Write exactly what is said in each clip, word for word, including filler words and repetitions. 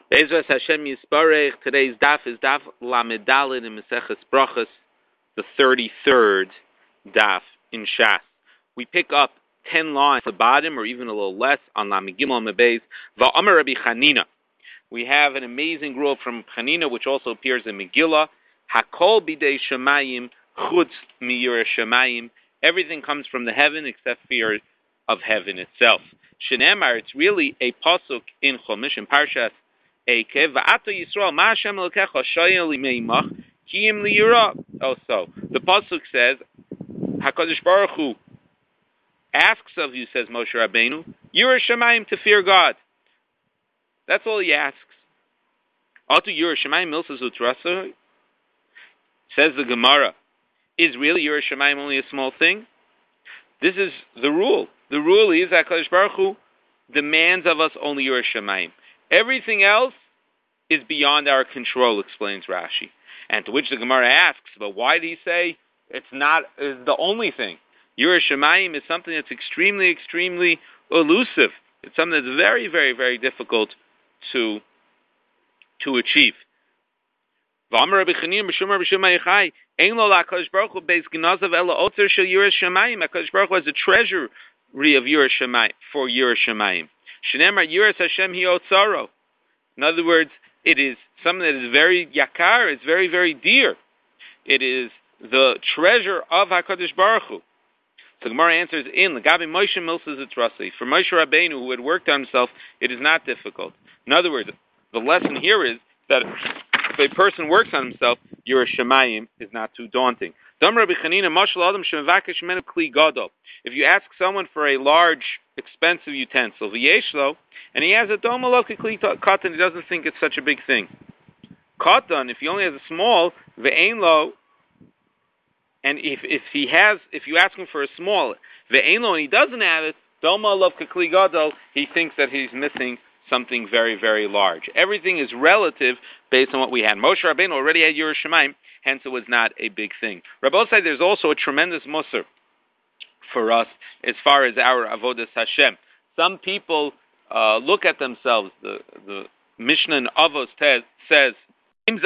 Be'ezras Hashem Yisparech. Today's daf is daf Lamed Daled in Maseches Brachos, the thirty-third daf in Shas. We pick up ten lines at the bottom, or even a little less, on Lamed Gimel Mebez. Va'amar Rabbi Chanina. We have an amazing rule from Chanina, which also appears in Megillah. Hakol bidei Shemayim chutz miyireh Shemayim. Everything comes from the heaven except fear of heaven itself. Shenemar. It's really a pasuk in Chumash in Parshas Eikev. Va'ato Yisrael ma Hashem Elokecha shoyel imeimach kiyim liyira. Also, the pasuk says, Hakadosh Baruch Hu asks of you, says Moshe Rabbeinu, Yireh Shemayim, to fear God. That's all he asks. Atu Yireh Shemayim milsas utrasa. Says the Gemara, is really Yireh Shemayim only a small thing? This is the rule. The rule is that Hakadosh Baruch Hu demands of us only Yireh Shemayim. Everything else is beyond our control, explains Rashi. And to which the Gemara asks, but why did he say it's not is the only thing? Yireh Shemayim is something that's extremely, extremely elusive. It's something that's very, very, very difficult to, to achieve. HaKadosh Baruch Hu has a treasury of Yireh Shemayim for Yireh Shemayim. In other words, it is something that is very yakar, it's very, very dear. It is the treasure of HaKadosh Baruch Hu. So the Gemara answers in L'gabi Moshe Milsas Etrasi. For Moshe Rabbeinu, who had worked on himself, it is not difficult. In other words, the lesson here is that if a person works on himself, Yireh Shemayim is not too daunting. If you ask someone for a large, expensive utensil, and he has a domalo kli katan, he doesn't think it's such a big thing. Katan, if he only has a small, ve'enlo, and if if he has, if you ask him for a small, ve'enlo, and he doesn't have it, domalo kli gadol, he thinks that he's missing something very, very large. Everything is relative based on what we had. Moshe Rabbeinu already had Yireh Shemayim, hence it was not a big thing. Rabbi said there's also a tremendous musar for us as far as our avodas Hashem. Some people uh, look at themselves. The the Mishnah in Avos te- says, if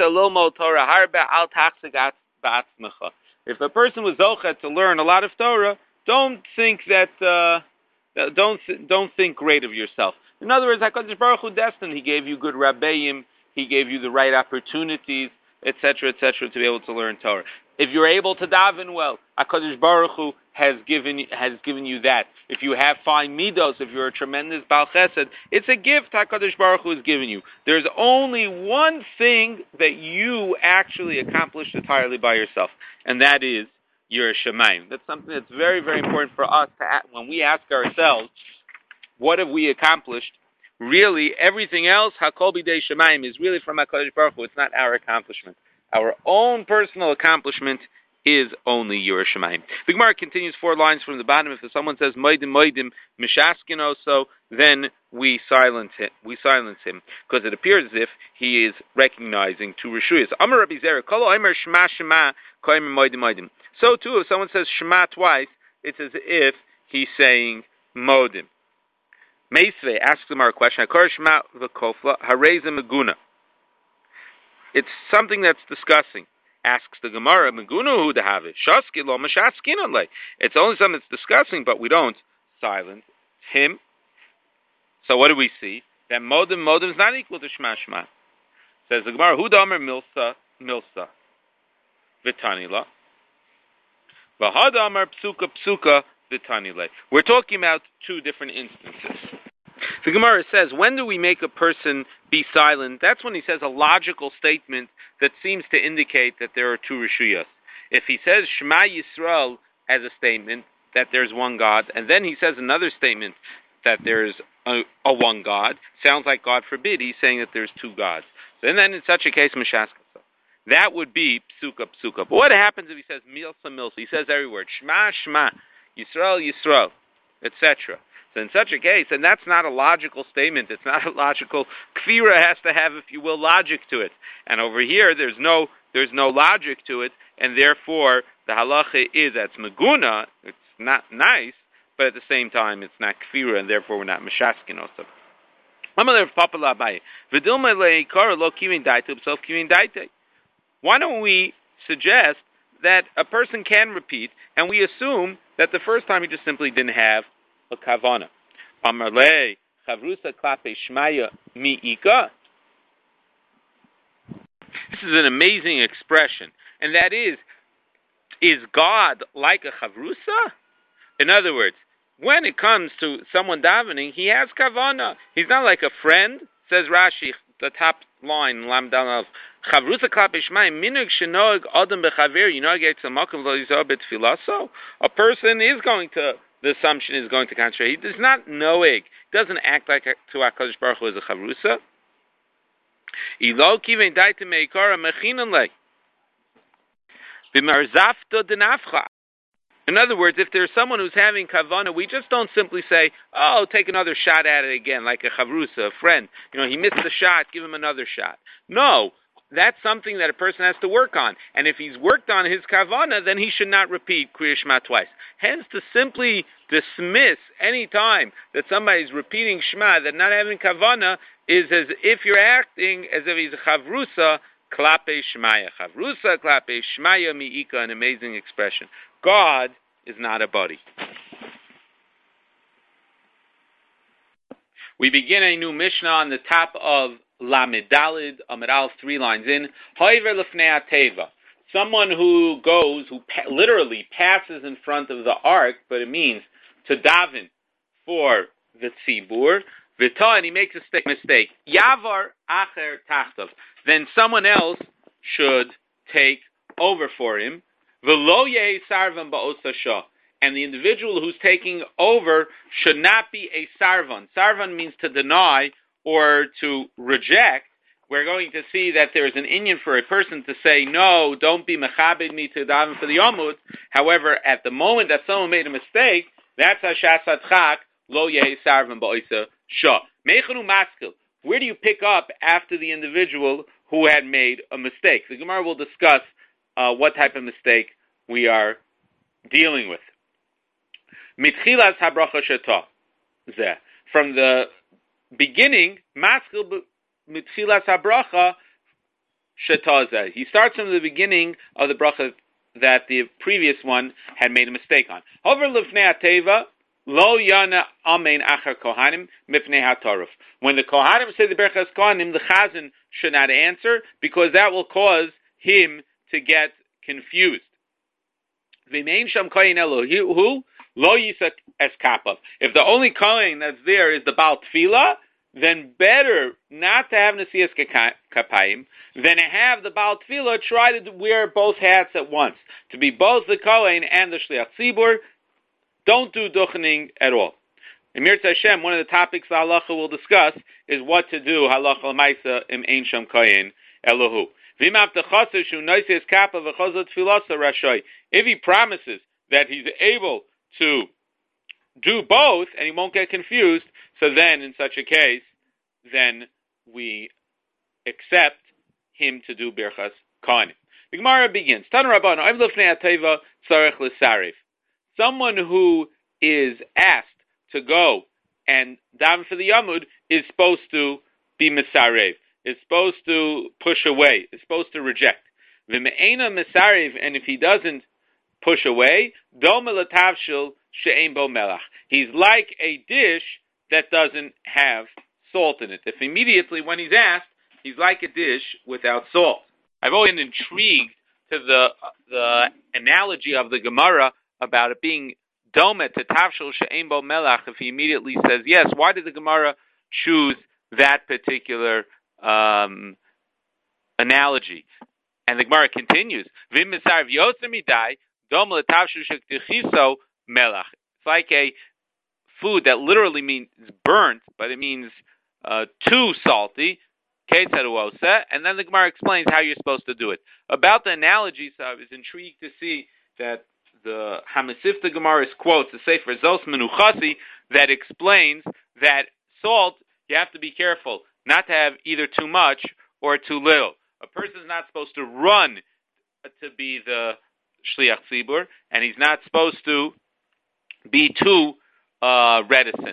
a person was zochet to learn a lot of Torah, don't think that uh, don't don't think great of yourself. In other words, HaKadosh Baruch Hu destined. He gave you good rabbeim. He gave you the right opportunities, et cetera, et cetera, to be able to learn Torah. If you're able to daven well, HaKadosh Baruch Hu has given has given you that. If you have fine midos, if you're a tremendous Baal Chesed, it's a gift HaKadosh Baruch Hu has given you. There's only one thing that you actually accomplished entirely by yourself, and that is Yireh Shemayim. That's something that's very, very important for us to ask, when we ask ourselves, what have we accomplished? Really, everything else, Hakol bidei Shemayim, is really from HaKadosh Baruch Hu. It's not our accomplishment. Our own personal accomplishment is only Yireh Shemayim. The Gemara continues four lines from the bottom. If someone says Moedim Moedim Mishaskin, so then we silence him. We silence him because it appears as if he is recognizing two reshuyas. Amar Rabbi Zera, Kol Omer Shema Shema Koimer Moedim Moedim. So too, if someone says Shema twice, it's as if he's saying Moedim. Meisve asks him our question. Hakor Shema v'Kofla Hareza Meguna. It's something that's discussing. Asks the Gemara, Meguna hu dehave shaski lo mashaskin alei. It's only something that's discussing, but we don't silence him. So what do we see? That modim modim is not equal to Shema Shema. Says the Gemara, hu damer milsa milsa v'tanila v'hadamer psuka psuka v'tanile. We're talking about two different instances. The Gemara says, when do we make a person be silent? That's when he says a logical statement that seems to indicate that there are two Rishuyas. If he says Shema Yisrael as a statement that there's one God, and then he says another statement that there's a, a one God, sounds like, God forbid, he's saying that there's two gods. So, and then in such a case, Mishaskasa. That would be Psuka Psuka. But what happens if he says Milsa Milsa? He says every word, Shema Shema, Yisrael Yisrael, et cetera. So in such a case, and that's not a logical statement, it's not a logical, kfira has to have, if you will, logic to it. And over here, there's no there's no logic to it, and therefore, the halacha is that's meguna, it's not nice, but at the same time, it's not kfira, and therefore we're not mishaskin also. Why don't we suggest that a person can repeat, and we assume that the first time he just simply didn't have a kavana? Amarle chavrusa klape shmaya miika. This is an amazing expression, and that is, is God like a chavrusa? In other words, when it comes to someone davening, he has kavana. He's not like a friend, says Rashi, the top line, Lamdan of Chavrusa klape shmaya minug shenoig adam bechaver yinogek tzamakim lo yizah betfilaso. A person is going to, the assumption is going to concentrate. He does not noeg, doesn't act like a, to HaKadosh Baruch Hu as a chavrusa. Ilo kiven daite meikara mechinan le b'marzafta denafcha. In other words, if there's someone who's having kavana, we just don't simply say, oh, take another shot at it again, like a chavrusa, a friend. You know, he missed the shot, give him another shot. No, that's something that a person has to work on. And if he's worked on his kavana, then he should not repeat Kriya Shema twice. Hence, to simply dismiss any time that somebody's repeating Shema, that not having kavana, is as if you're acting as if he's a chavrusa, klape shmaya. Chavrusa, klape shmaya mi'ika, an amazing expression. God is not a buddy. We begin a new Mishnah on the top of Lamed Dalid, Amid Aleph, three lines in. Hoiver lefnei ateva. Someone who goes, who pa- literally passes in front of the ark, but it means to daven for the tzibur. V'ta, and he makes a mistake. Yavar acher tachtav. Then someone else should take over for him. V'lo yehi sarvan ba'osa shah. And the individual who's taking over should not be a sarvan. Sarvan means to deny or to reject. We're going to see that there is an inyan for a person to say, no, don't be mechabed me to daven for the Yomut. However, at the moment that someone made a mistake, that's Hashas Adchak, lo yehi sarvan ba'osa shah. Mechanu maskil. Where do you pick up after the individual who had made a mistake? The Gemara will discuss uh, what type of mistake we are dealing with. Mitchilas habracha shetah zeh. From the beginning, maskil mitchilas habracha shetah zeh. He starts from the beginning of the bracha that the previous one had made a mistake on. Hover lifnei ateva lo yana amen achar kohanim mipnei hataruf. When the kohanim say the berachas kohanim, the chazan should not answer because that will cause him to get confused. V'mein sham kohen Elohu lo yisak eskapav. If the only kohen that's there is the Baal Tefillah, then better not to have Nesias Kapayim than to have the Baal Tefillah try to wear both hats at once. To be both the kohen and the Shliach Tzibur, don't do duchening at all. In Mirza Hashem, one of the topics the halacha will discuss is what to do halacha l'maisa im ein sham kohen Elohu. If he promises that he's able to do both and he won't get confused, so then in such a case, then we accept him to do birchas kohanim. The Gemara begins. Someone who is asked to go and daven for the Yamud is supposed to be misarev, is supposed to push away, is supposed to reject. V'me'ena misarev, and if he doesn't push away, dom elatavshil she'ein bo melach. He's like a dish that doesn't have salt in it. If immediately when he's asked, he's like a dish without salt. I've always been intrigued to the the analogy of the Gemara about it being domet to tavshil she'ein bo melach. If he immediately says yes, why did the Gemara choose that particular um, analogy? And the Gemara continues, Vim misarv yotzer midai dom letavshil she'tichiso melach. It's like a food that literally means burnt, but it means uh, too salty. And then the Gemara explains how you're supposed to do it. About the analogy, so I was intrigued to see that the Hamasifta Gemara quotes the Sefer Zos Menuchasi that explains that salt, you have to be careful not to have either too much or too little. A person is not supposed to run to be the Shliach Tzibur, and he's not supposed to be too uh, reticent.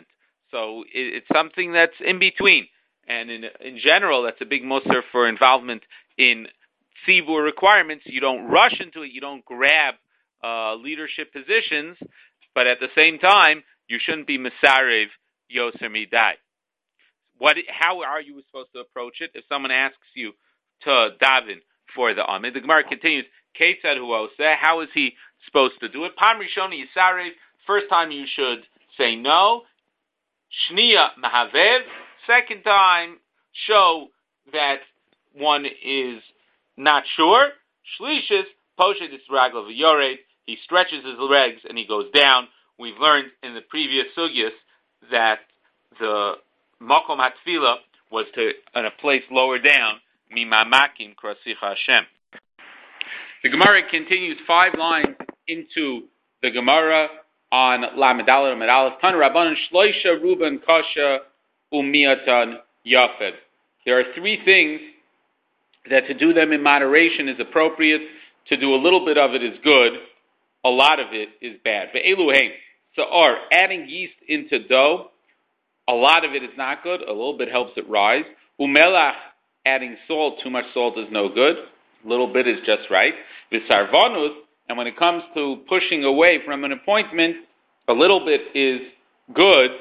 So it, it's something that's in between. And in in general, that's a big mussar for involvement in tzibur requirements. You don't rush into it. You don't grab uh, leadership positions. But at the same time, you shouldn't be misarev yoser midai. What? How are you supposed to approach it? If someone asks you to daven for the amid, the Gemara continues. Ketzad huoseh. How is he supposed to do it? Pam rishoni yisarev. First time you should say no. Shniya mahavev. Second time, show that one is not sure. Shlishis poshet raglav yored. He stretches his legs and he goes down. We've learned in the previous sugyas that the makom hatfila was to in a place lower down. Mimamakim krasicha Hashem. The Gemara continues five lines into the Gemara on Lamed Aleph Lamed Aleph. Tan Rabbanan Shloisha Ruben Kasha Umiatan Yafed. There are three things that to do them in moderation is appropriate. To do a little bit of it is good. A lot of it is bad. Ve'eluheim. So, or adding yeast into dough, a lot of it is not good. A little bit helps it rise. Umelach, adding salt, too much salt is no good. A little bit is just right. V'sarvanus, and when it comes to pushing away from an appointment, a little bit is good.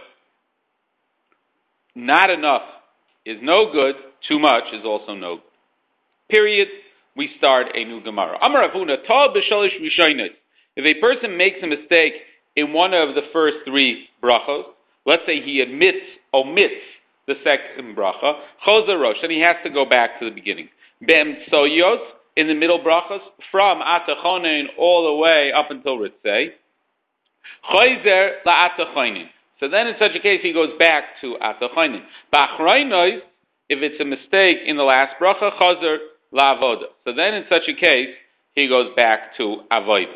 Not enough is no good. Too much is also no good. Period. We start a new Gemara. Amar Avuna, Tal b'shalish rishonos. If a person makes a mistake in one of the first three brachos, let's say he admits, omits the second bracha, chozer rosh, and he has to go back to the beginning. Be'emtsoyos, in the middle brachos, from atachonin all the way up until ritzei, chozer la'atachonin. So then in such a case, he goes back to atachonin. Ba'achroinos, if it's a mistake in the last bracha, chozer la'avoda. So then in such a case, he goes back to avoda.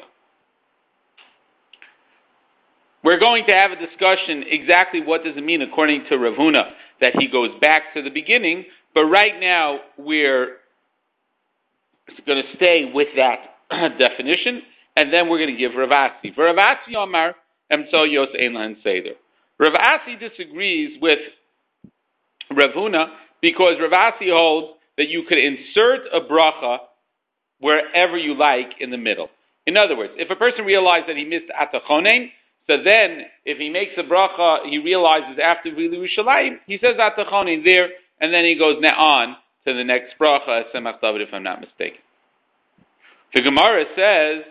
We're going to have a discussion exactly what does it mean according to Rav Huna that he goes back to the beginning, but right now we're going to stay with that definition, and then we're going to give Rav Asi. For Rav Asi Omar, Emtsoyos Ein Lahen Seder. Rav Asi disagrees with Rav Huna because Rav Asi holds that you could insert a bracha wherever you like in the middle. In other words, if a person realized that he missed Atachonen, so then, if he makes a bracha, he realizes after Vili Rishalayim, he says Atachonin there, and then he goes now on to the next bracha, Semach David, if I'm not mistaken. The Gemara says,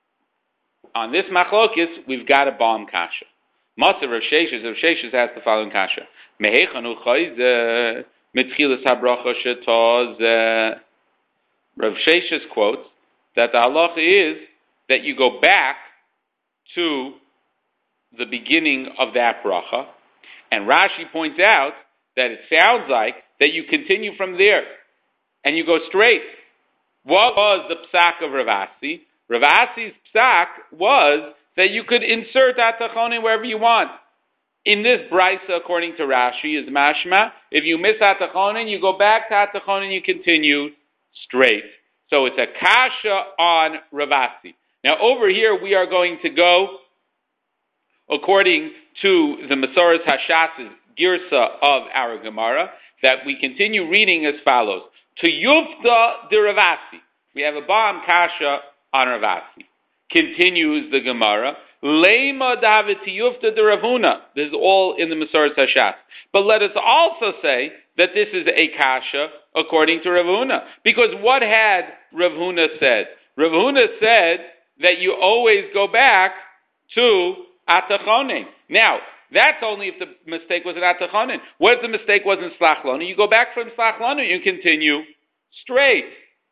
on this machlokis, we've got a bomb kasha. Matzah Rav Sheshes, Rav Sheshes has the following kasha. Mehechanu chayze, mitchilas habracha shetaz. Rav Sheshes quotes that the halacha is that you go back to the beginning of that bracha, and Rashi points out that it sounds like that you continue from there, and you go straight. What was the psak of Rav Asi? Rav Asi's psak was that you could insert Atachonin wherever you want. In this brisa, according to Rashi, is mashma, if you miss Atachonin, you go back to Atachonin, you continue straight. So it's a kasha on Rav Asi. Now over here, we are going to go according to the Masoras Hashas's girsa of our Gemara, that we continue reading as follows. To Yufta de Rav Asi. We have a bomb kasha on Rav Asi. Continues the Gemara. Leima David to Yufta de Rav Huna. This is all in the Masoras Hashas. But let us also say that this is a kasha according to Rav Huna. Because what had Rav Huna said? Rav Huna said that you always go back to Atachonin. Now, that's only if the mistake was an Atachonin. What if the mistake was in Slach Lanu? You go back from Slach Lanu, you continue straight.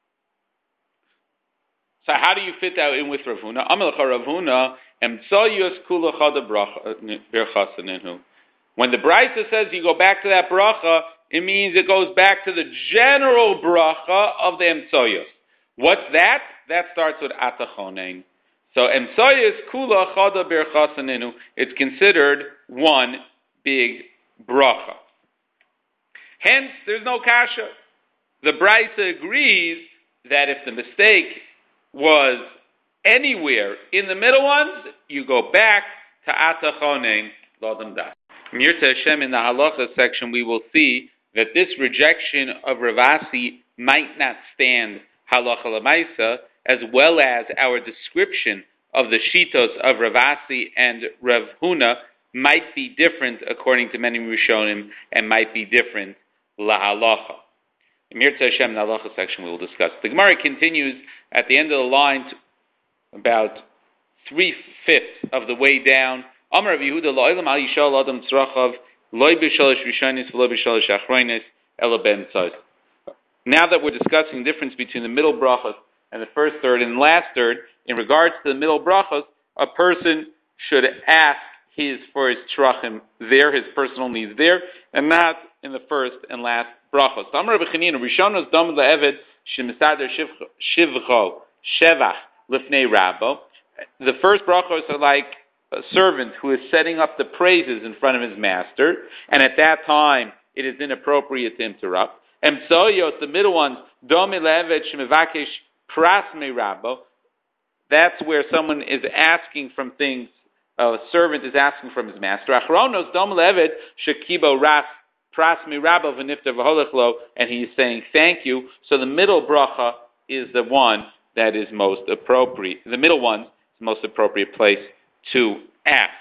So how do you fit that in with Rav Huna? Amalcha Rav Huna, Emtsoyos Kula Chada Bracha Ninhu. When the Brisa says you go back to that bracha, it means it goes back to the general bracha of the Emtsoyos. What's that? That starts with Atachonin. So Emtsoyos Kula Chada Berchasaninu, it's considered one big bracha. Hence, there's no kasha. The Brisa agrees that if the mistake was anywhere in the middle ones, you go back to Atachonin Lodam Das. Mirta Hashem, in the halacha section, we will see that this rejection of Ravasi might not stand halacha lemaisa, as well as our description of the shitos of Ravasi and Rav Huna might be different according to many Rishonim and might be different la halacha. In Mirta Hashem, in the halacha section, we will discuss. The Gemara continues at the end of the line, about three-fifths of the way down. Amar Rav Yehuda lo'olam al yishal adam tzrachav loy b'shalosh rishonis v'loy b'shalosh achronis ela ben tzad. Now that we're discussing the difference between the middle brachos and the first third and last third, in regards to the middle brachos, a person should ask his for his tzrachim there, his personal needs there, and not in the first and last brachos. Amar Rabbi Chanina rishonos dam le'eved shemisader shivcho shevach lifnei rabbo. The first brachos are like a servant who is setting up the praises in front of his master, and at that time it is inappropriate to interrupt. And Mtsoyos, the middle ones, domi le'eved shemivakesh prasmei rabbo. That's where someone is asking from things. A servant is asking from his master. Achronos dom le'eved shekibo ras prasmei rabbo v'nifter v'holechlo, and he is saying thank you. So the middle bracha is the one that is most appropriate. The middle one is the most appropriate place to ask.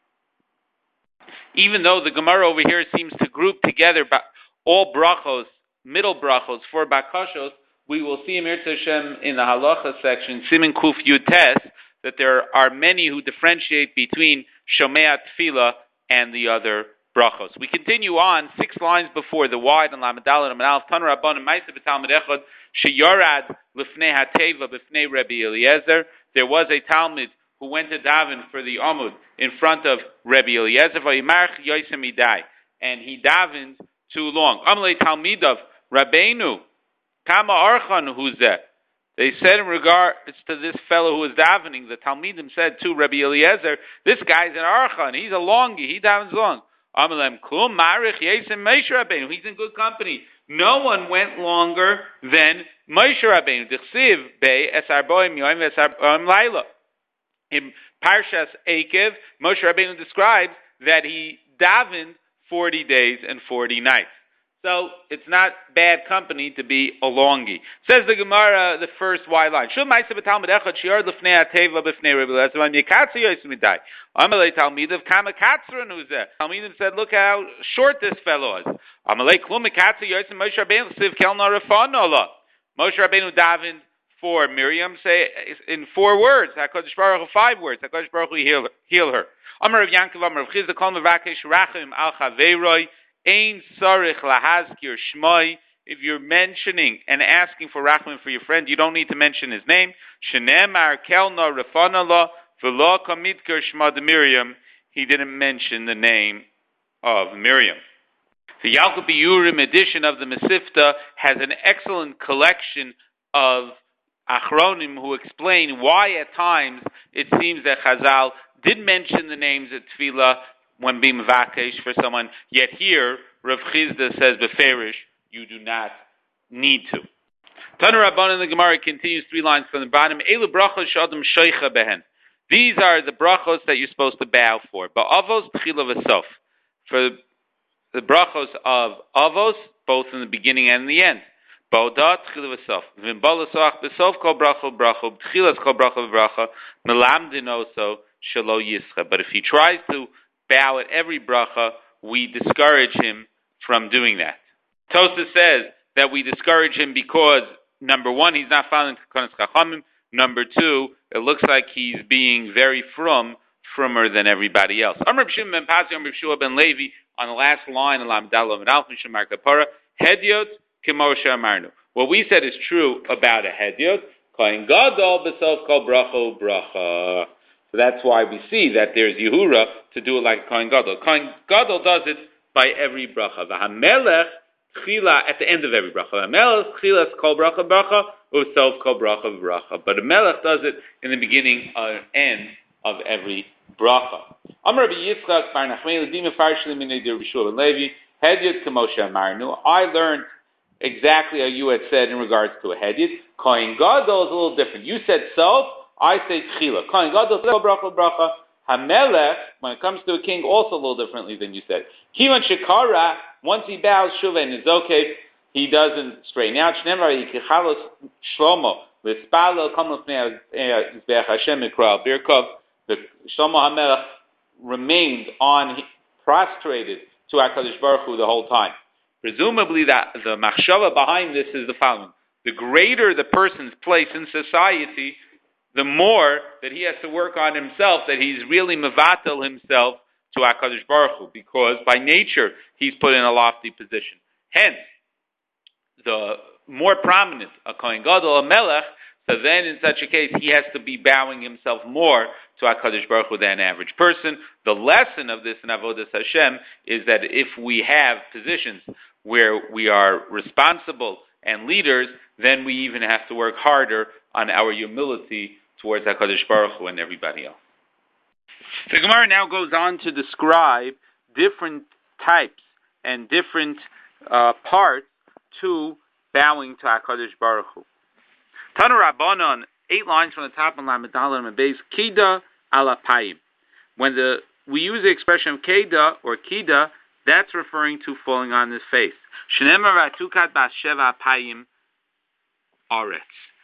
Even though the Gemara over here seems to group together all brachos, middle brachos, for bakashos, we will see in Mirta Hashem in the halacha section, Siman Kuf Yutes, that there are many who differentiate between Shomea Tefillah and the other brachos. We continue on six lines before the wide and Lamadal and Amalf Tanur Rabban and Ma'aseh B'Talmud Echad Sheyorad Lifnei Hateva B'Fnei Rabbi Eliezer. There was a Talmud who went to daven for the Amud in front of Rabbi Eliezer, Vayimarch Yosem Idai, and he davened too long. Amalei Talmidav Rabbeinu Kama Archan Huzeh. They said in regards to this fellow who was davening, the Talmidim said to Rabbi Eliezer, this guy's an Archan, he's a longi, he davens long. Amalem Klum Marich Yesem Moshe Rabbeinu, he's in good company. No one went longer than Moshe Rabbeinu. Dichsiv Bei Es Arboim Yoim Es Arboim Laila. In Parshas Ekev, Moshe Rabbeinu describes that he davened forty days and forty nights. So it's not bad company to be a longi. Says the Gemara, the first wide line. Shul ma'aseh b'talmud echad shior l'fnei hateva b'fnei Rebbe Eliezer v'am yekatzu yosem midai. Amalei talmidav kama katzron huzeh. Talmidim said, look how short this fellow is. Amalei klum mekatzu yosem Moshe Rabbeinu siv kelna refano Allah. Moshe Rabbeinu davened for Miriam, say in four words. HaKadosh Baruch Hu five words. HaKadosh Baruch Hu heal, heal her. Amar Rav Yankov, Amar Rav Chizda, kol mevakesh rachim al chaveiroi. Ein sarich lahazkir shmoi. If you're mentioning and asking for rachman for your friend, you don't need to mention his name. Shenemar kelna refanala v'lo kamidkir shma de Miriam. He didn't mention the name of Miriam. The Yalkut Biyurim edition of the Mesifta has an excellent collection of achronim who explain why at times it seems that Chazal did mention the names of Tefillah when being vakesh for someone, yet here Rav Chizda says beferish, you do not need to. Tanur Rabban in the Gemara continues three lines from the bottom. Elu brachos shadam sheicha behen. These are the brachos that you're supposed to bow for. Ba'avos tchila v'sof. For the brachos of avos, both in the beginning and in the end. Ba'odah tchila v'sof. V'imbalas soach b'sof kol bracho bracho. Tchilas kol bracho v'bracha. Melamdin oso shelo yischa. But if he tries to bow at every bracha, we discourage him from doing that. Tosa says that we discourage him because, number one, he's not following Tekanos Chachamim. Number two, it looks like he's being very frum, frummer than everybody else. Amr Reb Shimon ben Pazi, Amr Reb Shua ben Levi, on the last line, Alam Dalav and Alf Misham Mar Kapara, Hedyot Kemoshe Amarnu. What we said is true about a Hedyot, Kohen Gadol B'sof Kol Bracho Bracha. So that's why we see that there's Yehura to do it like Kohen Gadol. Kohen Gadol does it by every bracha. V'hamelech tchila at the end of every bracha. V'hamelech tchilas kol bracha bracha u'sof kol bracha bracha. But a melech does it in the beginning and end of every bracha. Amar Rabbi Yitzchak bar Nachmei l'dim farshli minei dir B'Shua ben Levi Hedyot k'Moshe Amarnu. I learned exactly how you had said in regards to a Hedyot. Kohen Gadol is a little different. You said sof. I say tchila. Kohen Gadol kol bracha bracha. Hamelech, when it comes to a king, also a little differently than you said. Kivan Shekara, once he bows Shuva and is okay, he doesn't straighten out. Shnevar Yikichalos Shlomo, L'spalo Kamlos Ne'ezbech Hashem Mikra Birkov, the Shlomo HaMelech remained on, prostrated to HaKadosh Baruch Hu the whole time. Presumably that the machshava behind this is the following. The greater the person's place in society, the more that he has to work on himself, that he's really mevatel himself to HaKadosh Baruch Hu, because by nature he's put in a lofty position. Hence, the more prominent a Kohen Gadol, a Melech, so then in such a case he has to be bowing himself more to HaKadosh Baruch Hu than an average person. The lesson of this in Avodas Hashem is that if we have positions where we are responsible and leaders, then we even have to work harder on our humility towards HaKadosh Baruch Hu and everybody else. The Gemara now goes on to describe different types and different uh, parts to bowing to HaKadosh Baruch Hu. Tanu Rabbanon, eight lines from the top on Lamed Dalet and base, Kida ala Payim. When the we use the expression of Keda or Kida, that's referring to falling on his face. Shneimar vatukat basheva Payim aretz.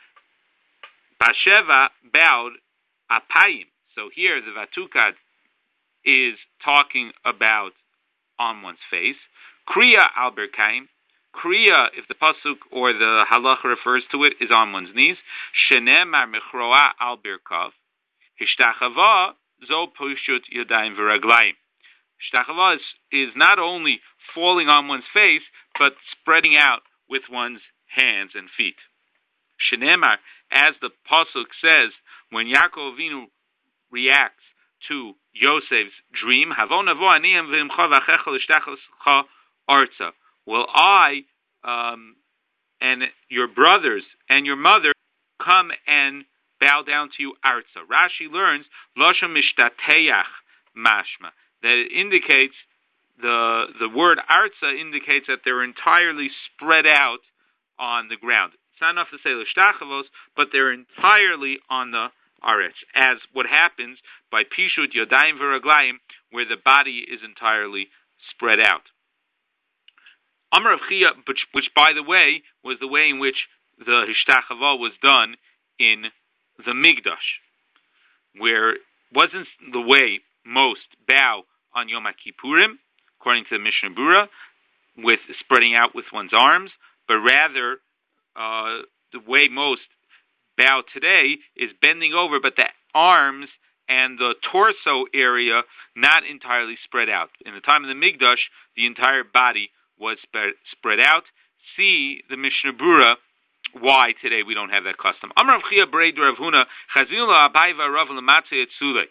Basheva bowed apayim. So here the vatukat is talking about on one's face. Kriya al berkaim. Kriya, if the pasuk or the halacha refers to it, is on one's knees. Shenemar mechroa al birkav. Hishtachava zo pushut yadayim v'raglayim. Hishtachava is, is not only falling on one's face, but spreading out with one's hands and feet. Shenemar, as the pasuk says, when Yaakov Avinu reacts to Yosef's dream, Havon avo aniyim v'imcha v'achecha l'shtachoscha arza. Will I um, and your brothers and your mother come and bow down to you arza? Rashi learns loshem mishtateyach mashma, that it indicates the the word arza indicates that they're entirely spread out on the ground. It's not enough to say l'shtachavos, but they're entirely on the aretz, as what happens by pishut yodayim v'raglayim, where the body is entirely spread out. Amar of Chia, which, which, by the way, was the way in which the Hishtachava was done in the Migdash, where it wasn't the way most bow on Yom Kippurim, according to the Mishnah Berurah, with spreading out with one's arms, but rather uh, the way most bow today is bending over, but the arms and the torso area not entirely spread out. In the time of the Migdash, the entire body was spread, spread out. See the Mishnah Berurah why today we don't have that custom. Amar Rav Chia Brei Rav Huna Chazila Abayva Rav Lamatzei Etzulei.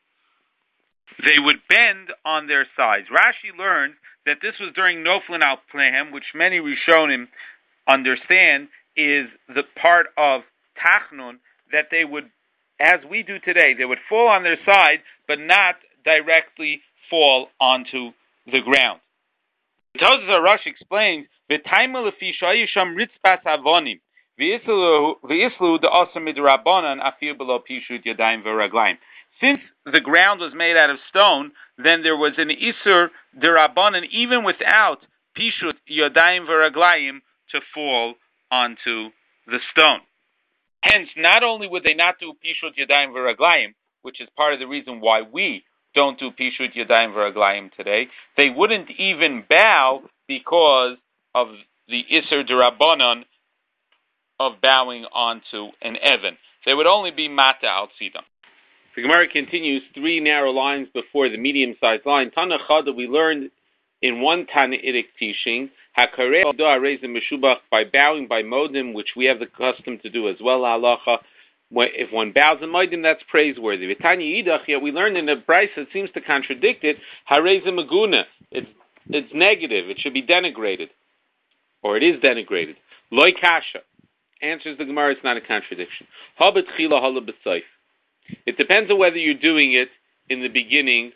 They would bend on their sides. Rashi learned that this was during Noflin al Pnehem, which many Rishonim understand is the part of Tachnun, that they would, as we do today, they would fall on their side, but not directly fall onto the ground. Tosafos Rosh explains, "V'taima lefi shayisham ritzpas avonim, v'islu v'islu de'asam midrabanan afil below pishut yadayim v'raglayim." Since the ground was made out of stone, then there was an isur derabanan even without pishut yadayim v'raglayim to fall onto the stone. Hence, not only would they not do pishut yadayim v'raglayim, which is part of the reason why we don't do pishut yadayim v'raglayim today, they wouldn't even bow because of the iser derabanan of bowing onto an evan. They would only be mata al tzidam. The Gemara continues three narrow lines before the medium-sized line. Tana Chada, we learned in one Tanaitic teaching, Hakarei Arezim Meshubach, by bowing by modim, which we have the custom to do as well, halacha. If one bows in modim, that's praiseworthy. V'tanya Yidach, yet we learned in the Brisa that seems to contradict it, Harezim Maguna. It's it's negative. It should be denigrated, or it is denigrated. Loi kasha answers the Gemara. It's not a contradiction. Habet chila hala b'seif. It depends on whether you're doing it in the beginning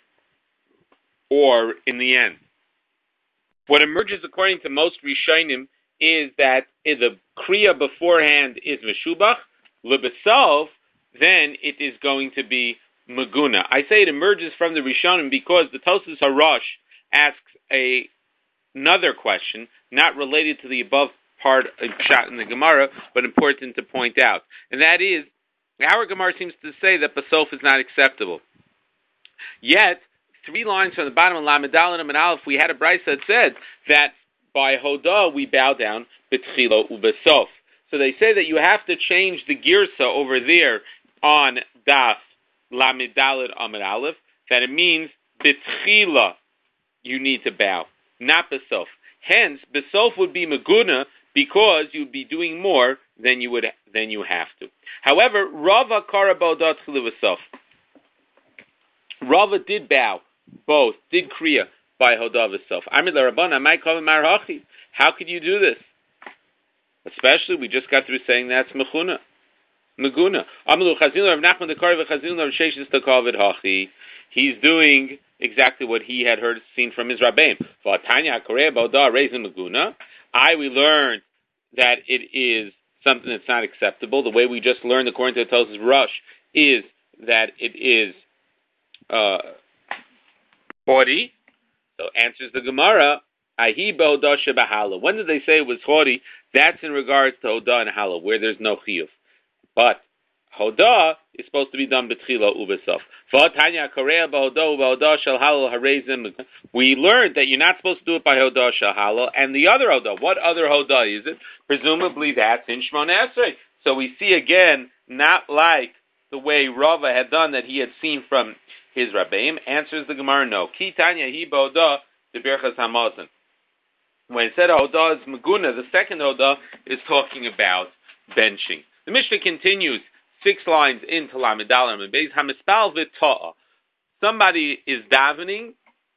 or in the end. What emerges according to most Rishonim is that if the kriya beforehand is meshubach, lebesov, then it is going to be Maguna. I say it emerges from the Rishonim because the Tosfos Harosh asks a, another question, not related to the above part of Pshat in the Gemara, but important to point out. And that is, our Gemara seems to say that Basof is not acceptable. Yet, three lines from the bottom of Lamed Daled and Aleph, we had a brisa that said that by Hodah we bow down B'tchilo u'Besof. So they say that you have to change the girsa over there on Daf Lamed Daled Amud Aleph, that it means B'tchila you need to bow, not Besof. Hence, Besof would be Maguna because you'd be doing more than you would than you have to. However, Rava Kara Ba'odah Tchila Besof. Rava did bow, both, did Kriya by Hodah Besof. Amid LaRabban, I might call him Marhachi. How could you do this? Especially, we just got through saying that's Mechuna. Maguna. Amalu Chazil Rav Nachman the Kari v'Chazil Rav Sheshes the Kavid Hachi. He's doing exactly what he had heard, seen from his Rabbeim. V'Tanya Korea Ba'odah Reizim Maguna. I we learned that it is something that's not acceptable. The way we just learned, according to the Tosfos Rush, is that it is uh, forty. So answers the Gemara. Ahi Ba'odah Shebahala. When did they say it was forty? That's in regards to Hodah and Hala, where there's no chiyuv. But Hodah is supposed to be done b'tchila u'besof. V'atanya korea b'hodah u'b'hodah shel halal harezim. We learned that you're not supposed to do it by Hodah shel halal. And the other Hodah, what other Hodah is it? Presumably that's in Shmoneh Esrei. So we see again, not like the way Rava had done that he had seen from his Rabbeim. Answers the Gemara, no. Ki tanya hi b'hodah de birchas hamazon. When it said Hodah is Maguna, the second Hodah is talking about benching. The Mishnah continues six lines into Lamed Daled and Beis Hamispal v'Ta'a. Somebody is davening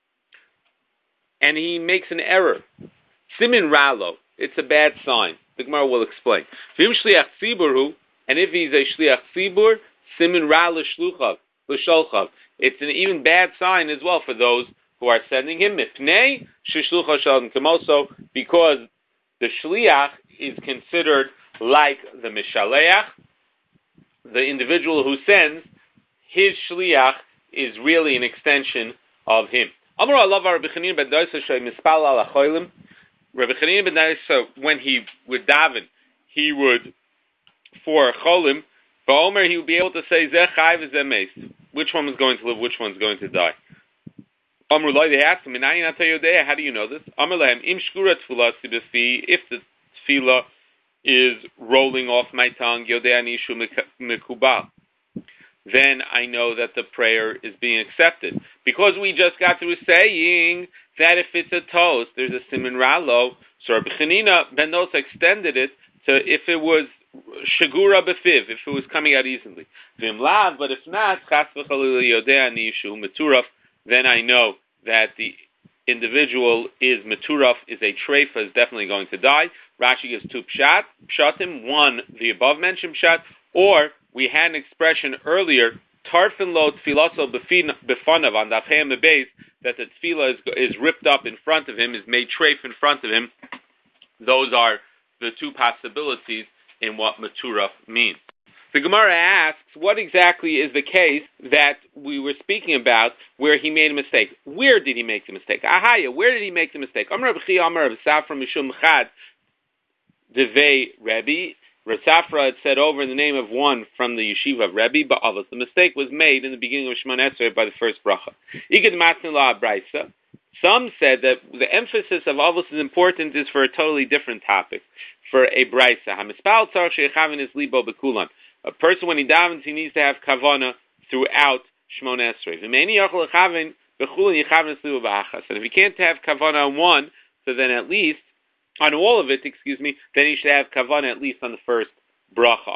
and he makes an error. Simin Ralo. It's a bad sign. The Gemara will explain. V'im shliach tzibur, and if he's a shliach tzibur, simin Ralo shluchav l'sholchav. It's an even bad sign as well for those who are sending him. Mipnei sheshlucha shalom kamoso, because the shliach is considered like the Mishaleach, the individual who sends, his shliach is really an extension of him. Amar Allah Rabbi Chanina ben Dosa shay mispal al acholim. Rabbi Chanina ben Dosa, when he would daven, he would for cholim. Ba'omer, he would be able to say zeh chayv zeh meis. Which one was going to live? Which one's going to die? Amar Loi, they asked him, how do you know this? Amar Lehem, im shkura tefillah sibefi, if the tefillah is rolling off my tongue, Yodei Anishu Mekubal, then I know that the prayer is being accepted. Because we just got through saying that if it's a toast, there's a simin ralo, so Rabbi Chanina ben Dosa extended it to if it was shagura befiv, if it was coming out easily. Vim lav, but if not, chas v'chalil Yodei Anishu Meturaf, then I know that the individual is Meturaf, is a treifa, is definitely going to die. Rashi gives two pshat, pshatim, one, the above mentioned pshat, or we had an expression earlier, tarfin lo tfilaso befanav, on daf hey beis, that the tefillah is, is ripped up in front of him, is made treif in front of him. Those are the two possibilities in what Meturaf means. The Gemara asks, what exactly is the case that we were speaking about where he made a mistake? Where did he make the mistake? Ahaya, where did he make the mistake? Amar Rav Chia, Amar Rav Safra, Mishum Chad, Devei Rebbe. Rav Safra had said over in the name of one from the yeshiva of Rebbe, but Avos. The mistake was made in the beginning of Shemon Esrei by the first bracha. Igad Matsin La Abraisa. Some said that the emphasis of Avos is important is for a totally different topic, for a Braisa. Hamispal Tzarech Sheichavin is Libo Bekulan. A person, when he davens, he needs to have kavana throughout Shemon Esrei. And if he can't have kavana on one, so then at least, on all of it, excuse me, then he should have kavana at least on the first bracha.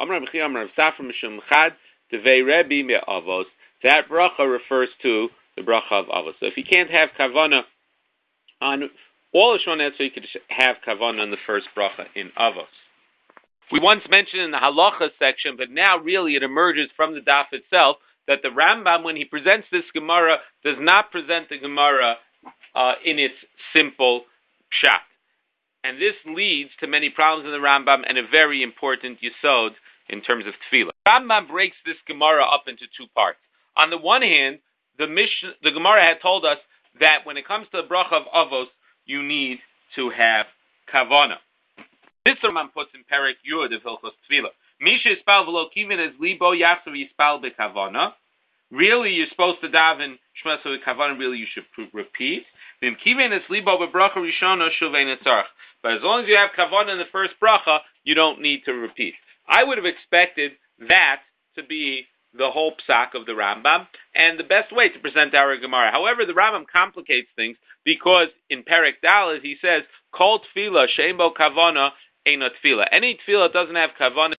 That bracha refers to the bracha of avos. So if he can't have kavana on all of Shemon Esrei, he could have kavana on the first bracha in avos. We once mentioned in the halacha section, but now really it emerges from the daf itself, that the Rambam, when he presents this Gemara, does not present the Gemara uh, in its simple pshat. And this leads to many problems in the Rambam and a very important yesod in terms of tefillah. Rambam breaks this Gemara up into two parts. On the one hand, the Mishnah, the Gemara had told us that when it comes to the bracha of avos, you need to have kavana. This Rambam puts in Perek Yud of Hilchos Tefillah. Misha ispal v'lo kivin es libo yachsav yispal bekavana. Really, you're supposed to daven Shema so kavana. Really, you should repeat. V'im kivin es libo bebracha rishona shuvein etzarach. But as long as you have kavana in the first bracha, you don't need to repeat. I would have expected that to be the whole psak of the Rambam, and the best way to present our Gemara. However, the Rambam complicates things, because in Perek Dalet he says, Kol tefillah she'bo kavana eino tefillah. Any tefillah doesn't have kavana.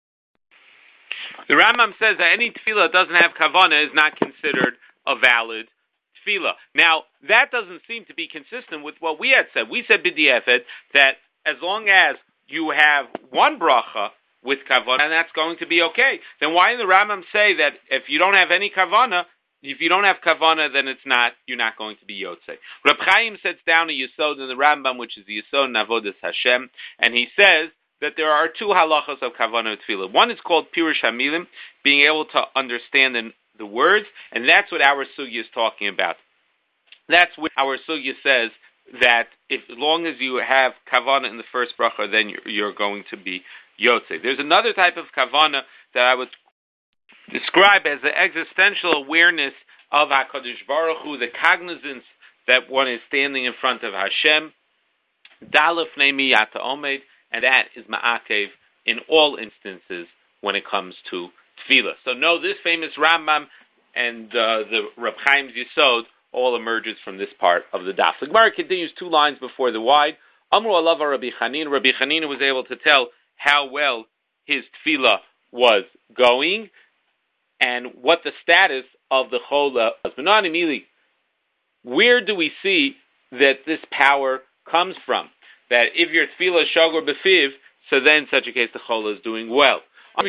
The Rambam says that any tefillah doesn't have kavana is not considered a valid tefillah. Now, that doesn't seem to be consistent with what we had said. We said b'di'efed that as long as you have one bracha with kavana, and that's going to be okay. Then why did the Rambam say that if you don't have any kavana, if you don't have kavana, then it's not, you're not going to be yotzei. Reb Chaim sets down a yesod in the Rambam, which is the yesod in Avodas Hashem, and he says that there are two halachos of kavana tefillah. One is called pirush hamilim, being able to understand the, the words, and that's what our sugya is talking about. That's what our sugya says, that if, as long as you have kavana in the first bracha, then you're, you're going to be yotzei. There's another type of kavana that I would describe as the existential awareness of HaKadosh Baruch Hu, the cognizance that one is standing in front of Hashem, dalef neimi yata omed, and that is ma'akev in all instances when it comes to tefillah. So no, this famous Rambam and uh, the Reb Chaim's Yesod all emerges from this part of the daf. The Gemara continues two lines before the wide. Amru alava Rabbi Chanina. Rabbi Chanina was able to tell how well his tefillah was going and what the status of the chola was. Where do we see that this power comes from? That if your tefillah is shagor befiv, so then in such a case the chola is doing well. The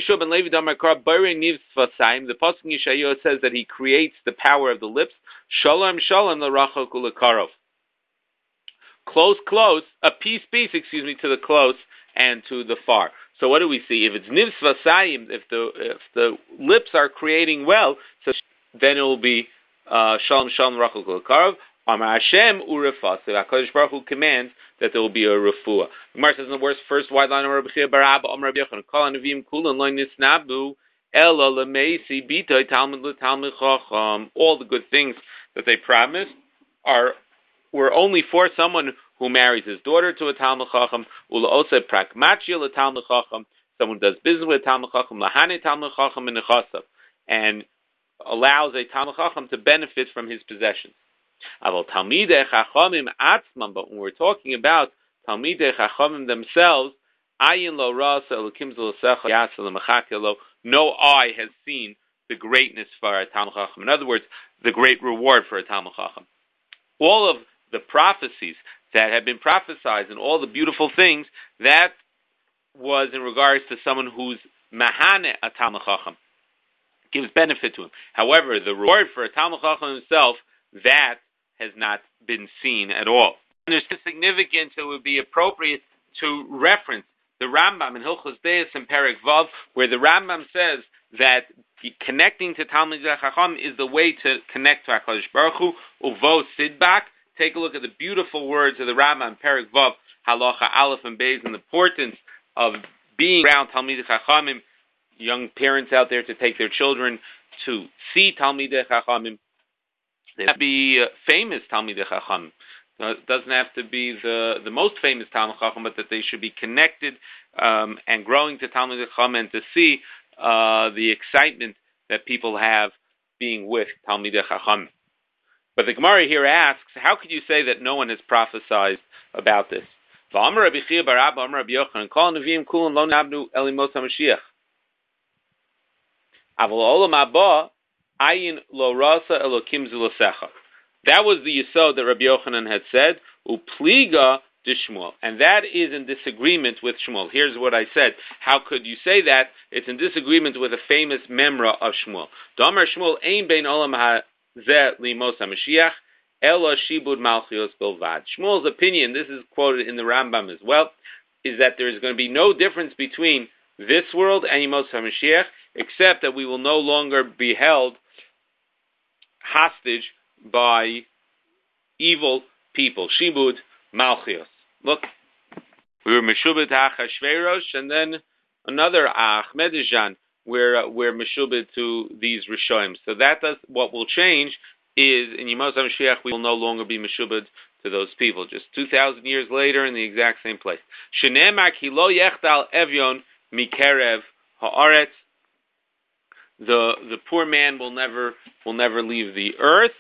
pasuk in Yeshayahu says that he creates the power of the lips. Shalom, shalom, l'rachok u'lekarov. Close, close, a piece, piece, excuse me, to the close and to the far. So what do we see? If it's nivs vasayim, if the if the lips are creating well, so then it will be uh, shalom, shalom, l'rachok u'lekarov. Amar Hashem urefas. HaKadosh Baruch Hu commands that there will be a refuah. The Gemara says in the worst first wide line of Rabbi Chia bar Abba, Amar Rabbi Yochanan, Kol hanavim kulan lo nisnabu ela lemeisi bitoy talmud letalmid chacham. All the good things that they promised are were only for someone who marries his daughter to a talmid chacham. Ula ose pragmatia letalmid chacham. Someone who does business with a talmid chacham. Lahane talmid chacham in nechasav, and allows a talmid chacham to benefit from his possessions. But when we're talking about Talmidei Chachamim themselves, no eye has seen the greatness for a Talmid Chacham. In other words, the great reward for a Talmid Chacham. All of the prophecies that have been prophesied and all the beautiful things, that was in regards to someone who's Mahane a Talmid Chacham, gives benefit to him. However, the reward for a Talmid Chacham himself, that has not been seen at all. And there's significance, it would be appropriate to reference the Rambam in Hilchos Deis and Perek Vav, where the Rambam says that connecting to Talmidei Chacham is the way to connect to HaKadosh Baruch Hu. Uvo Sidbak. Take a look at the beautiful words of the Rambam, Perek Vav, Halacha Aleph and Beis, and the importance of being around Talmidei Chachamim. Young parents out there to take their children to see Talmidei Chachamim. They have to be uh, famous Talmidei Chacham. Uh, it doesn't have to be the, the most famous Talmidei Chacham, but that they should be connected um, and growing to Talmidei Chacham, and to see uh, the excitement that people have being with Talmidei Chacham. But the Gemara here asks, how could you say that no one has prophesied about this? V'amar Rabbi Chia bar Abba, Amar Rabbi Yochanan, Kol neviim kulan lo nabnu elimos HaMashiach. Aval olam haba ayin lo rasa elokim zilosecha. That was the yesod that Rabbi Yochanan had said, upliga de Shmuel. And that is in disagreement with Shmuel. Here's what I said. How could you say that? It's in disagreement with a famous memra of Shmuel. Damar Shmuel ein bein olam hazeh limos HaMashiach ela shibud malchios bilvad. Shmuel's opinion, this is quoted in the Rambam as well, is that there is going to be no difference between this world and Yemos HaMashiach, except that we will no longer be held hostage by evil people. Shibud Malchios. Look, we were Meshubed Achashverosh, and then another Ahmedijan, we're, we're Meshubed to these Rishoim. So that does, what will change is, in Yemos HaMashiach, we will no longer be Meshubed to those people. Just two thousand years later in the exact same place. Shenemar ki lo yechdal evyon mikerev haaretz. The the poor man will never will never leave the earth.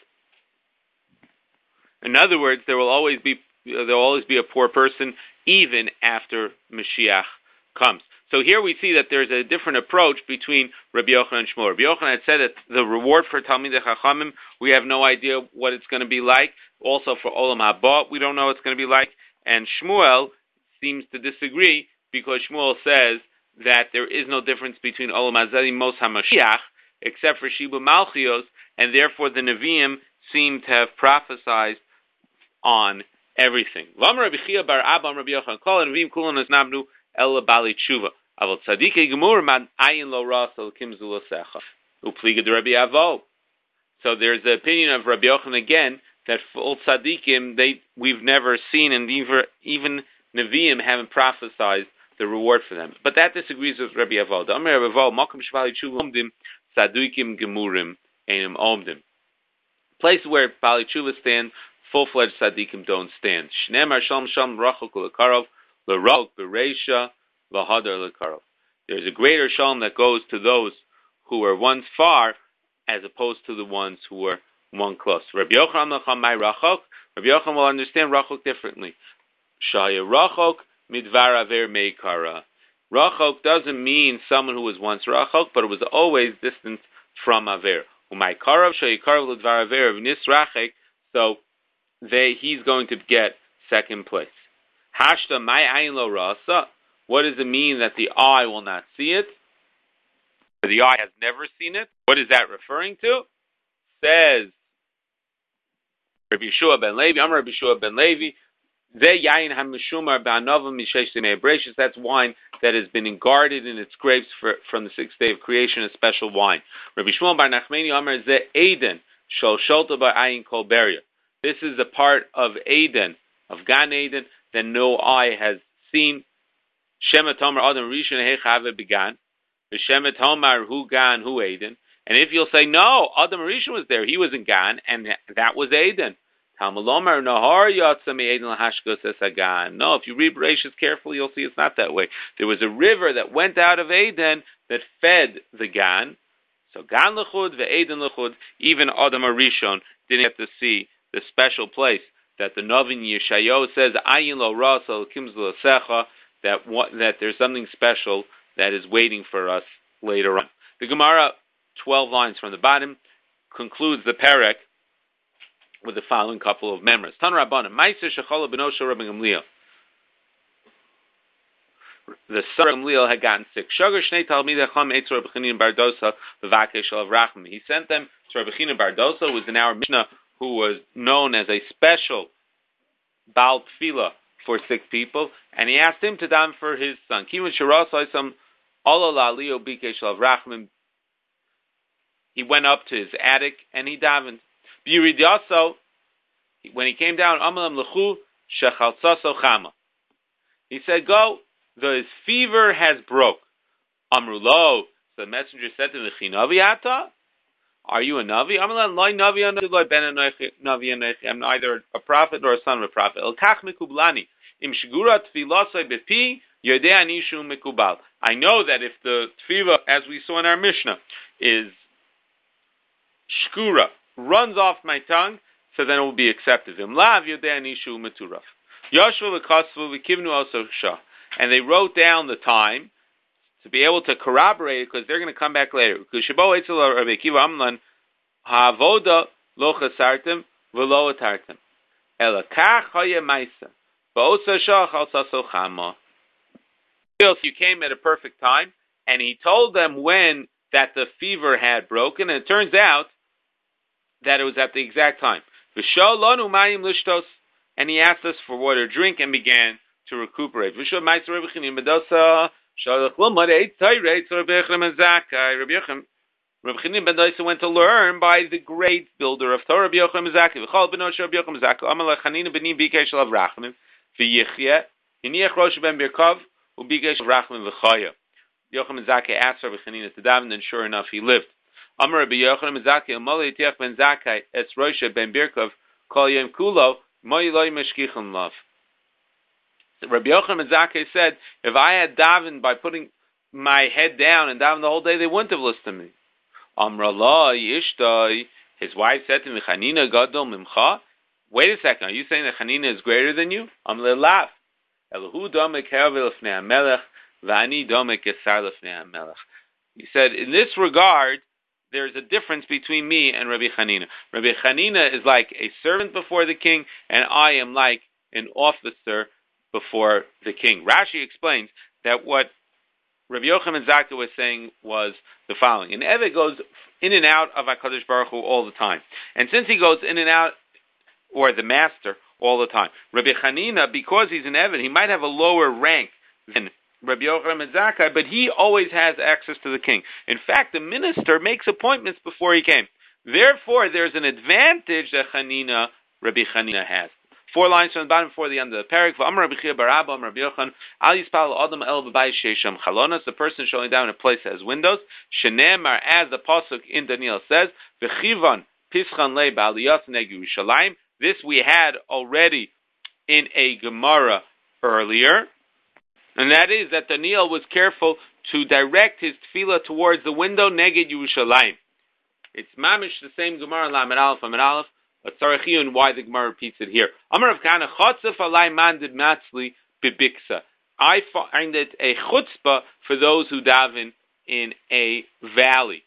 In other words, there will always be there will always be a poor person even after Mashiach comes. So here we see that there's a different approach between Rabbi Yochanan and Shmuel. Rabbi Yochanan had said that the reward for Talmidei Chachamim, we have no idea what it's going to be like. Also for Olam Haba, we don't know what it's going to be like. And Shmuel seems to disagree because Shmuel says that there is no difference between Olam Hazeh and Mos HaMashiach except for Shibu Malchios, and therefore the Nevi'im seem to have prophesied on everything. Lamar Rabbi Chia bar Abba Rabbi Yochanan Kol Nevi'im Kulan Esnabnu El Bali Tshuva. Avol Tzadikei Gemur Man Ayin Lo Rasel Kim Zulasecha Upliga de Rabbi Avo. So there's the opinion of Rabbi Yochanan again that full tzaddikim they we've never seen, and even even Nevi'im haven't prophesied the reward for them. But that disagrees with Rabbi Avo. The Amar Rabbi Avo Makom Shvali Tshuva Omdim Tzaddikim Gemurim Einem Omdim. Places where Bali Tshuva stand, full-fledged tzaddikim don't stand. Shneimar Shalom Shalom Rachok Lekarov L'Rok Bereisha L'Hadar Lekarov. There's a greater shalom that goes to those who were once far, as opposed to the ones who were one close. Rabbi Yochanan Mai Rachok. Rabbi Yochanan will understand Rachok differently. Shaya Rachok Midvar Aver Meikara. Rachok doesn't mean someone who was once Rachok, but it was always distant from Aver. Umay Karav Shayikarav Lidvar Aver Nisrachek. So they he's going to get second place. Hashta Mai Ayin Lo Rasa. What does it mean that the eye will not see it? The eye has never seen it. What is that referring to? Says Rabbi Yeshua ben Levi, Amar Rabbi Yeshua ben Levi, Ze yayin hamishumar ba'anavim mishesh dinei brachos. That's wine that has been guarded in its grapes for, from the sixth day of creation, a special wine. Rabbi Shmuel bar Nachmani Amar Ze Eden shol sholta ba'ayin kol beria. This is a part of Eden, of Gan Eden, that no eye has seen. Shemet Homer Adam Rishon Hechave began. Shemet Homer Hu Gan Hu Eden. And if you'll say no, Adam Rishon was there, he was in Gan, and that was Eden. No, if you read Bereshis carefully, you'll see it's not that way. There was a river that went out of Eden that fed the Gan. So Gan L'chud, ve'Eden L'chud, even Adam Rishon didn't get to see the special place that the Novin Yeshayahu says, Ayin lo rasal kimz l'secha, that that there's something special that is waiting for us later on. The Gemara, twelve lines from the bottom, concludes the Perek with the following couple of memories. Tan Rabbanan, Meiser Shechola B'nosho Rabbi Gamliel. The son of Gamliel had gotten sick. Shogar Shnei Talmidei Chacham Eitz Rabbi Chanina bar Dosa V'Vakei Shalav Rachmim. He sent them to Rabbi Chanina bar Dosa, who was in our Mishnah, who was known as a special Baal Tefillah for sick people, and he asked him to daven for his son. Kimun Shirasai Sam Olala Leo Bikei Shalav Rachmim. He went up to his attic and he davened. B'Yiridaso, when he came down, Amalam Lechu Shechaltzaso Chama. He said, "Go, the fever has broke." Amrulo, so the messenger said to him, "Chinavi ata? Are you a navi?" Amalam Loi Navi Loy Ben Navi Anechi. I'm neither a prophet nor a son of a prophet. El Kach Mikublani Im Shigura Tfilasai Bepi Yodei Anishu Mikubal. I know that if the tefillah, as we saw in our Mishnah, is shkura, runs off my tongue, so then it will be accepted. And they wrote down the time to be able to corroborate it, because they're going to come back later. You came at a perfect time, and he told them when that the fever had broken, and it turns out that it was at the exact time. And he asked us for water to drink and began to recuperate. Rabbi Rabbi Chanina ben Dosa went to learn by the great builder of Torah, Rabbi Yochanan ben Zakkai. V'chol beno shel Rabbi Yochanan ben Zakkai. Amar Chanina b'ni bikei shel Avrachim v'yichye. Hiniach rosh ben Birkov u'bikei shel Avrachim v'chaya. Yochanan ben Zakkai asked Rabbi Chanina to daven, and sure enough, he lived. Amar Rabbi Yochanan ben Zakkai. Amalei Tiach ben Zakkai es rosh ben Birkov kol yom kulo moy loy meshkichon lav. Rabbi Yochanan ben Zakkai said, if I had davened by putting my head down and davened the whole day, they wouldn't have listened to me. Amrallah Yishtai, his wife said to me, Chanina Gadol Mimcha. Wait a second, are you saying that Chanina is greater than you? Amrallah. Elahu Domek Hervel Lefnei HaMelech, Vani Domek Esar Lefnei HaMelech. He said, in this regard, there's a difference between me and Rabbi Chanina. Rabbi Chanina is like a servant before the king, and I am like an officer before the king. Rashi explains that what Rabbi Yochanan ben Zakkai was saying was the following. An Eved goes in and out of HaKadosh Baruch Hu all the time. And since he goes in and out, or the master, all the time, Rabbi Chanina, because he's an Eved, he might have a lower rank than Rabbi Yochanan ben Zakkai, but he always has access to the king. In fact, the minister makes appointments before he came. Therefore, there's an advantage that Chanina, Rabbi Chanina has. Four lines from the bottom before the end of the parak. The person showing down in a place that has windows. Shenemar, as the pasuk in Daniel says, V'chivan pischan le ba'aliyas neg Yerushalayim. This we had already in a Gemara earlier, and that is that Daniel was careful to direct his tefillah towards the window neged Yerushalayim. It's mamish the same Gemara in Lamed Aleph, Lamed Aleph. But Tzarechiyun, why the Gemara repeats it here. Amar Rav Kahana, Chotzef alai mandid matzli bibiksa. I find it a chutzpah for those who daven in a valley.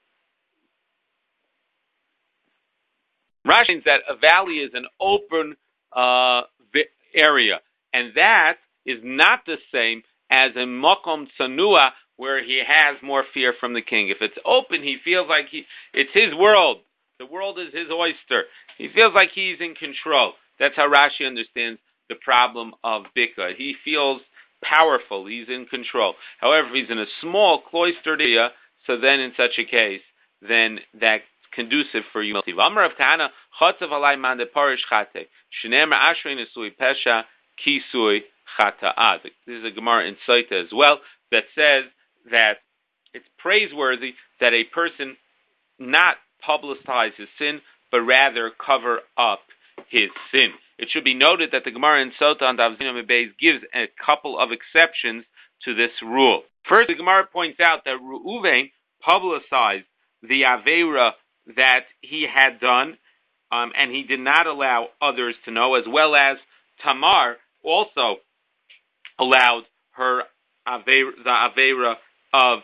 Rashi means that a valley is an open uh, area, and that is not the same as a makom tsanua, where he has more fear from the king. If it's open, he feels like he it's his world. The world is his oyster. He feels like he's in control. That's how Rashi understands the problem of Bika. He feels powerful. He's in control. However, if he's in a small, cloistered area, so then in such a case, then that's conducive for humility. Amar Rav Kahana, Chotzav alai man de parish chate. Shneimar ashrei nesui pesha kisui chata'ah. This is a Gemara in Saita as well that says that it's praiseworthy that a person not publicize his sin, but rather cover up his sin. It should be noted that the Gemara in Sota and Avzina Mebeis gives a couple of exceptions to this rule. First, the Gemara points out that Reuven publicized the Aveira that he had done, um, and he did not allow others to know, as well as Tamar also allowed her Aveira, the Aveira of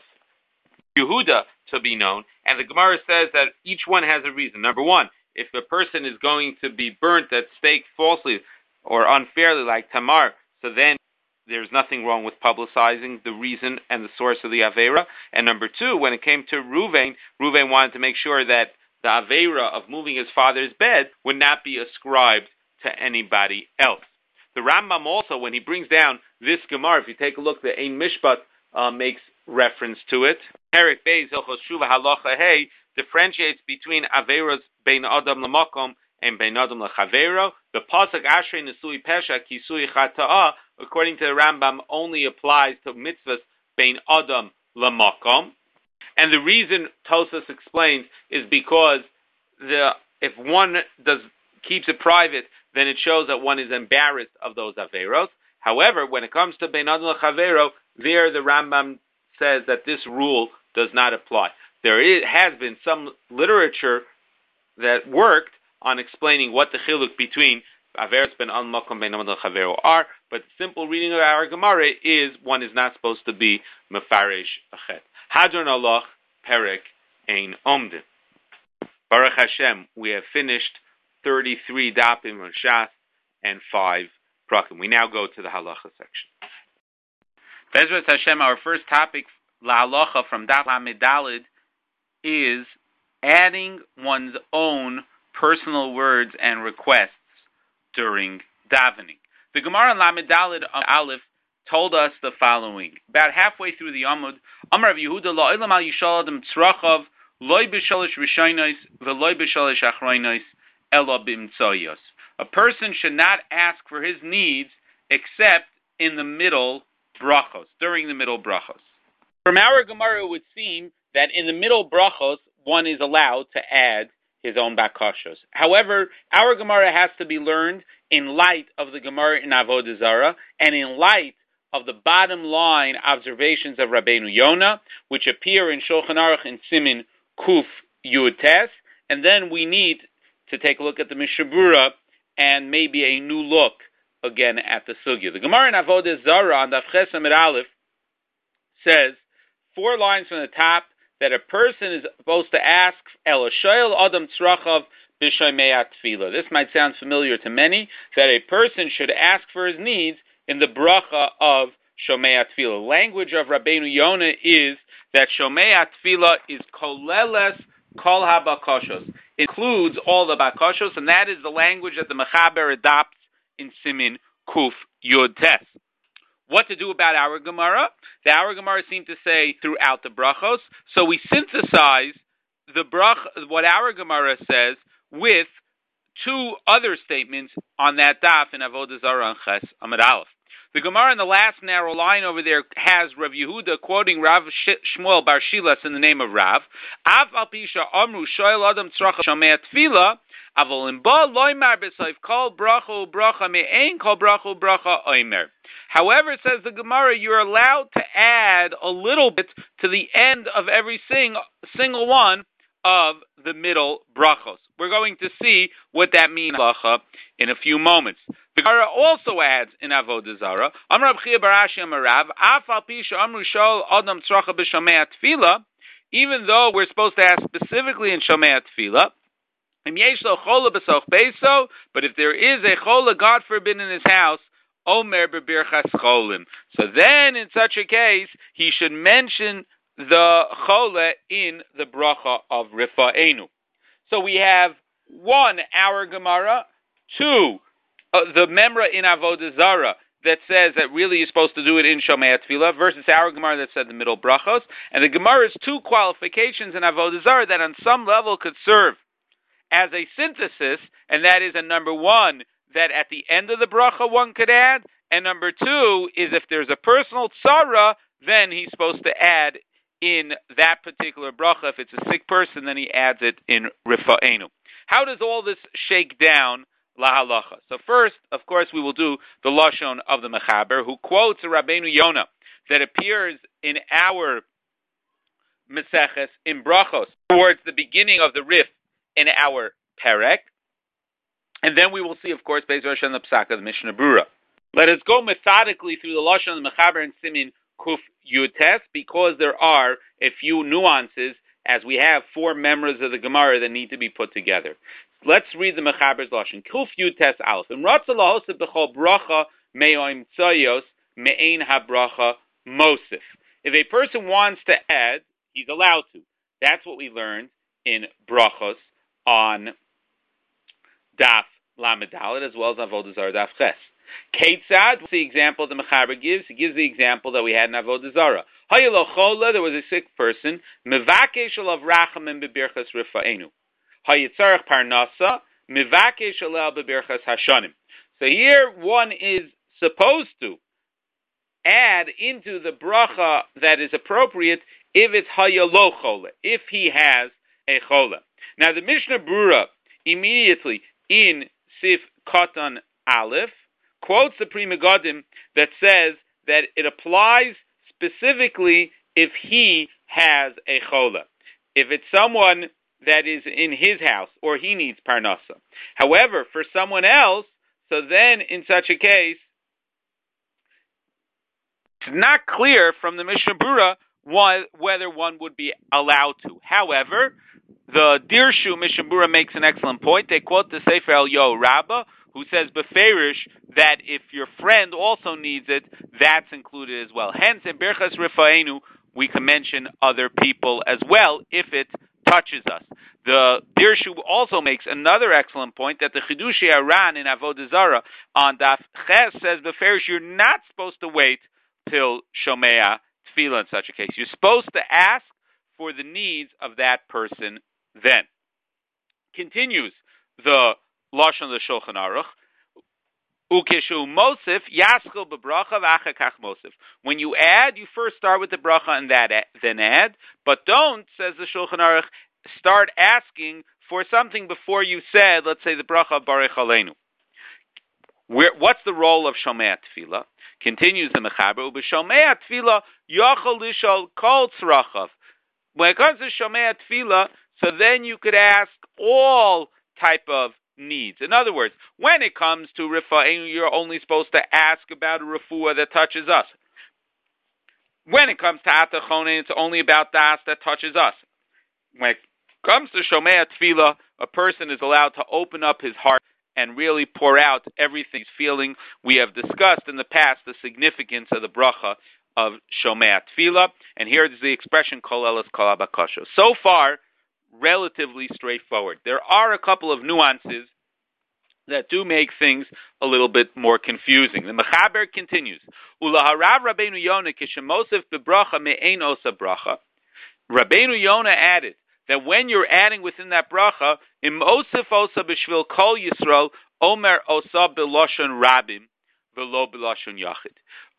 Yehuda to be known. And the Gemara says that each one has a reason. Number one, if a person is going to be burnt at stake falsely or unfairly like Tamar, so then there's nothing wrong with publicizing the reason and the source of the Aveira. And number two, when it came to Reuven, Reuven wanted to make sure that the Aveira of moving his father's bed would not be ascribed to anybody else. The Rambam also, when he brings down this Gemara, if you take a look, the Ein Mishpat uh, makes reference to it. Perek Beis Hilchos Shuva Halacha Hey differentiates between Averos Bein Adam Lamakom and Bein Adam Lechavero. The pasuk Ashrei Nesui Pesha Kisui Chata'a, according to the Rambam, only applies to mitzvahs Bein Adam Lamakom. And the reason Tosas explains is because the if one does keeps it private, then it shows that one is embarrassed of those Averos. However, when it comes to Bein Adam Lechavero, there the Rambam says that this rule does not apply. There is, has been some literature that worked on explaining what the chiluk between Averos ben al makom ben amad chavero are, but the simple reading of our Gemara is one is not supposed to be mefarish achet. Hadron Allah perek ein omdin. Baruch Hashem, we have finished thirty-three dapim on Shas and five prakim. We now go to the halacha section. Bezrat Hashem, our first topic, La Halacha from Daf Lamed Daled, is adding one's own personal words and requests during davening. The Gemara in Lamed Daled Aleph told us the following. About halfway through the Amud, Amar Rav Yehuda, La'olam al yishal adam tzrachav Loi b'shalish rishaynos v'loi b'shalish achraynos ela b'imtzayos. A person should not ask for his needs except in the middle brachos, during the middle brachos. From our Gemara, it would seem that in the middle brachos, one is allowed to add his own bakashos. However, our Gemara has to be learned in light of the Gemara in Avodah Zarah and in light of the bottom line observations of Rabbeinu Yonah, which appear in Shulchan Aruch in Simin Kuf Yud Tes, and then we need to take a look at the Mishnah Berurah and maybe a new look again at the Sugya. The Gemara in Avodah Zarah on Daf Ches Amud Aleph says, four lines from the top, that a person is supposed to ask El Shoel Adam Tzrachav B'Shomei Tefillah. This might sound familiar to many, that a person should ask for his needs in the bracha of Shomei Tefillah. Language of Rabbeinu Yonah is that Shomei Tefillah is koleles kol habakashos. It includes all the bakashos, and that is the language that the Mechaber adopts in Simin Kuf Yud Tes. What to do about our Gemara? The our Gemara seem to say throughout the brachos. So we synthesize the brach, what our Gemara says, with two other statements on that daf in Avodah Zarah and Ches Amud Aleph. The Gemara in the last narrow line over there has Rav Yehuda quoting Rav Shmuel Bar Shilas in the name of Rav. Av al pisha amru shoel adam tzracha shomei tefillah avol im ba loymar b'soif kol bracha bracha me'ein kol bracha bracha oimer. However, it says the Gemara, you're allowed to add a little bit to the end of every sing, single one of the middle brachos. We're going to see what that means in a few moments. The Gemara also adds in Avodah Zarah, Amar B'chia Barashi Amarav, Af al pisha amru shol adam tzracha b'shomei tefillah, even though we're supposed to ask specifically in shomei tefillah, im yesh lo chola b'soch beiso, but if there is a chola, God forbid, in his house, Omer b'birchas cholim. So then, in such a case, he should mention the chola in the bracha of Rifa'enu. So we have one, our Gemara, two, uh, the Memra in Avodah Zarah that says that really you're supposed to do it in Shomei Tefillah versus our Gemara that said the middle brachos. And the Gemara's two qualifications in Avodah Zarah that on some level could serve as a synthesis, and that is a number one, that at the end of the bracha one could add, and number two is if there's a personal tzara, then he's supposed to add in that particular bracha. If it's a sick person, then he adds it in Rifa'enu. How does all this shake down la halacha? So first, of course, we will do the lashon of the Mechaber, who quotes a Rabbeinu Yonah that appears in our Meseches in brachos towards the beginning of the Rif in our Perek. And then we will see, of course, Beis Rosh and the Psak of the Mishnah Berurah. Let us go methodically through the lashon of the Mechaber and Simin Kuf Yud Tes, because there are a few nuances, as we have four members of the Gemara that need to be put together. Let's read the Mechaber's lashon. Kuf Yud Tes Aleph. Im ratza lahosef b'chol bracha me'oim tzayos me'ein habracha mosif. If a person wants to add, he's allowed to. That's what we learned in brachos on Daf Lamed Dalet, as well as Avodah Zarah Daf Ches. Ketzad, the example the Mechaber gives, he gives the example that we had in Avodah Zarah. Hayelo chola, there was a sick person, mevakesh alav rachamim bebirchas rifa'enu. Hayitzarech parnasa, mevakesh alav bebirchas hashanim. So here one is supposed to add into the bracha that is appropriate if it's hayelo chola, if he has a chola. Now the Mishnah Berurah immediately in Sif Katan Aleph quotes the Pri Megadim that says that it applies specifically if he has a chola. If it's someone that is in his house or he needs parnasa. However, for someone else, so then in such a case, it's not clear from the Mishnah Berurah whether one would be allowed to. However, the Dirshu Mishnah Berurah makes an excellent point. They quote the Sefer Eliyahu Rabbah, who says beferish that if your friend also needs it, that's included as well. Hence, in Birchas Rifa'enu, we can mention other people as well if it touches us. The Dirshu also makes another excellent point that the Chidushei Aran in Avodah Zarah on Daf Ches says beferish you're not supposed to wait till Shomea Tefillah in such a case. You're supposed to ask for the needs of that person then. Continues the Lashon of the Shulchan Aruch. Ukeshu mosif yaschil bebracha v'achakach mosif. When you add, you first start with the bracha and that then add. But don't, says the Shulchan Aruch, start asking for something before you said, let's say the bracha of Baruch Aleinu. Where, what's the role of Shomei Tefillah? Continues the Mechaber, U'b'Shomei Tefillah yachol lishol kol tzrachav. When it comes to Shomei Tefillah, so then you could ask all type of needs. In other words, when it comes to Rifa'enu, you're only supposed to ask about a refuah that touches us. When it comes to Atachonin, it's only about das that touches us. When it comes to Shomei Tefillah, a person is allowed to open up his heart and really pour out everything he's feeling. We have discussed in the past the significance of the bracha of Shomei Tefillah, and here is the expression Kol Elas Kol HaBakasha. So far, relatively straightforward. There are a couple of nuances that do make things a little bit more confusing. The Mechaber continues, Ulaharav Rabbeinu Yonah kishemosif bebracha me'ein osa bracha. Rabbeinu Yonah added that when you're adding within that bracha, im osif osa b'shvil kol Yisrael, omer osa b'loshon rabim, v'lo b'loshon yachid.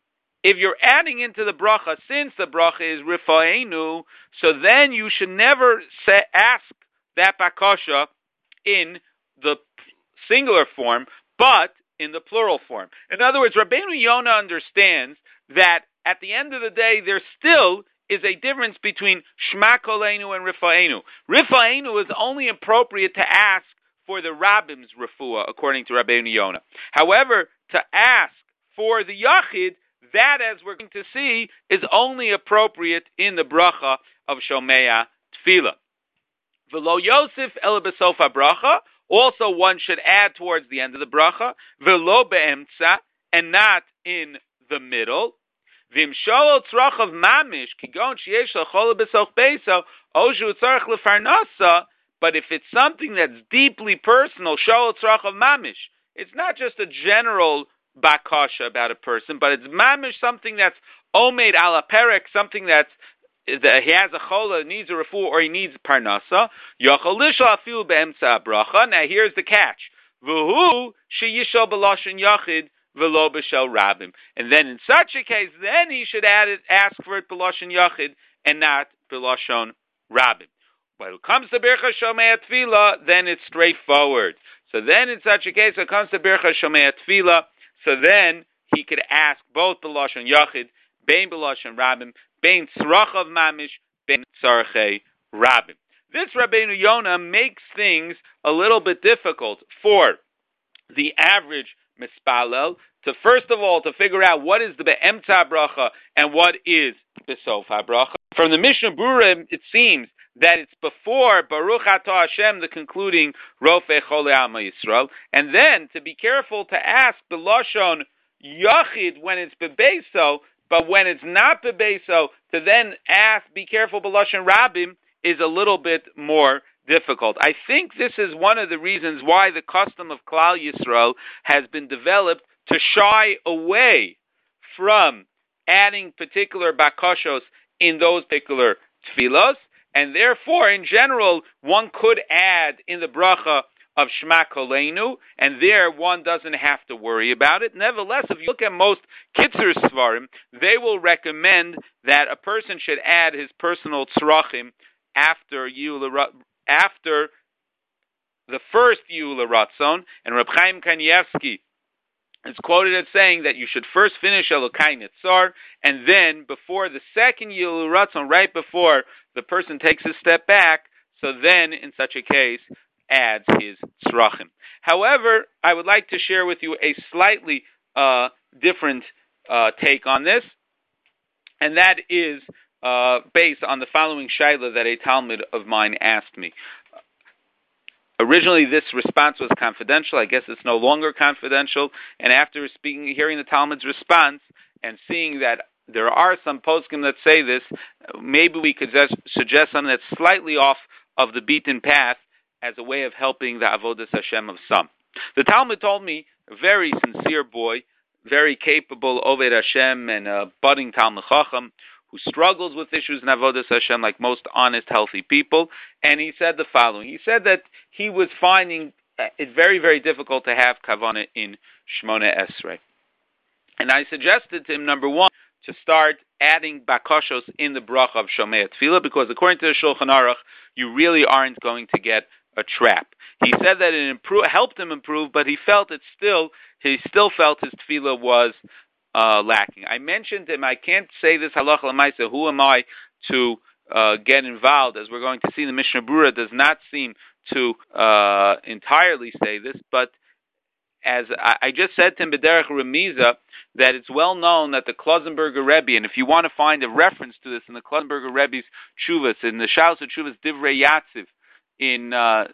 If you're adding into the bracha, since the bracha is Rifa'enu, so then you should never say, ask that bakasha in the singular form, but in the plural form. In other words, Rabbeinu Yonah understands that at the end of the day, there still is a difference between Shema Koleinu and Rifa'enu. Rifa'enu is only appropriate to ask for the Rabbim's refuah, according to Rabbeinu Yonah. However, to ask for the Yachid, that, as we're going to see, is only appropriate in the bracha of Shomei Tefillah. V'lo Yosef el b'sof bracha. Also, one should add towards the end of the bracha. V'lo be'emtza, and not in the middle. V'im sholo tzrachav mamish kigon sheyesh l'chol b'soch beiso oshu tzarach lefarnasa. But if it's something that's deeply personal, sholo tzrachav mamish, it's not just a general bakasha about a person, but it's mamish, something that's omed ala perek, something that's that he has a chola, needs a refu, or he needs parnasa. Yochol lishol afilu be'emtza bracha. Now here's the catch: v'hu sheyishol b'lashon yachid v'lo b'shel rabim. And then in such a case, then he should add it, ask for it b'lashon yachid and not b'lashon rabim. When it comes to bircha Shomei Tefillah, then it's straightforward. So then in such a case, when it comes to bircha Shomei Tefillah, so then he could ask both b'lashon yachid, bein b'lashon rabim, bein tzrachav mamish, bein tzarchei rabim. This Rabbeinu Yonah makes things a little bit difficult for the average mispalel to, first of all, to figure out what is the be'emtza bracha and what is besof bracha. From the Mishnah Berurah, it seems that it's before Baruch Atah Hashem, the concluding Rofei Cholei Am Yisrael, and then to be careful to ask the Lashon Yachid when it's Bebeso, but when it's not Bebeso, to then ask, be careful, B'Lashon Rabim, is a little bit more difficult. I think this is one of the reasons why the custom of Klal Yisrael has been developed to shy away from adding particular bakashos in those particular tefillos. And therefore, in general, one could add in the bracha of Shema Koleinu, and there one doesn't have to worry about it. Nevertheless, if you look at most Kitzur Svarim, they will recommend that a person should add his personal tzrachim after Yul, after the first Yul Ratzon, and Reb Chaim Kanievsky is quoted as saying that you should first finish Elokai Netzar, and then before the second Yul Ratzon, right before the person takes a step back, so then, in such a case, adds his tzrachim. However, I would like to share with you a slightly uh, different uh, take on this, and that is uh, based on the following shaila that a Talmud of mine asked me. Originally, this response was confidential. I guess it's no longer confidential. And after speaking, hearing the Talmud's response and seeing that there are some poskim that say this, maybe we could just suggest something that's slightly off of the beaten path as a way of helping the Avodas Hashem of some. The Talmud told me, a very sincere boy, very capable Oved Hashem and a budding Talmud Chacham, who struggles with issues in Avodas Hashem like most honest, healthy people. And he said the following. He said that he was finding it very, very difficult to have Kavanah in Shmona Esrei. And I suggested to him, number one, to start adding bakashos in the bracha of Shomei Tefillah, because according to the Shulchan Aruch, you really aren't going to get a trap. He said that it improved, helped him improve, but he felt it still, he still felt his tefillah was uh, lacking. I mentioned to him, I can't say this halacha l'maisa, who am I to uh, get involved? As we're going to see, the Mishnah Berurah does not seem to uh, entirely say this, but as I, I just said to him, B'derech Remiza, that it's well known that the Klosenberger Rebbe, and if you want to find a reference to this in the Klosenberger Rebbe's Tshuvas, in the Shalos of Tshuvas Divrei Yatziv, in uh,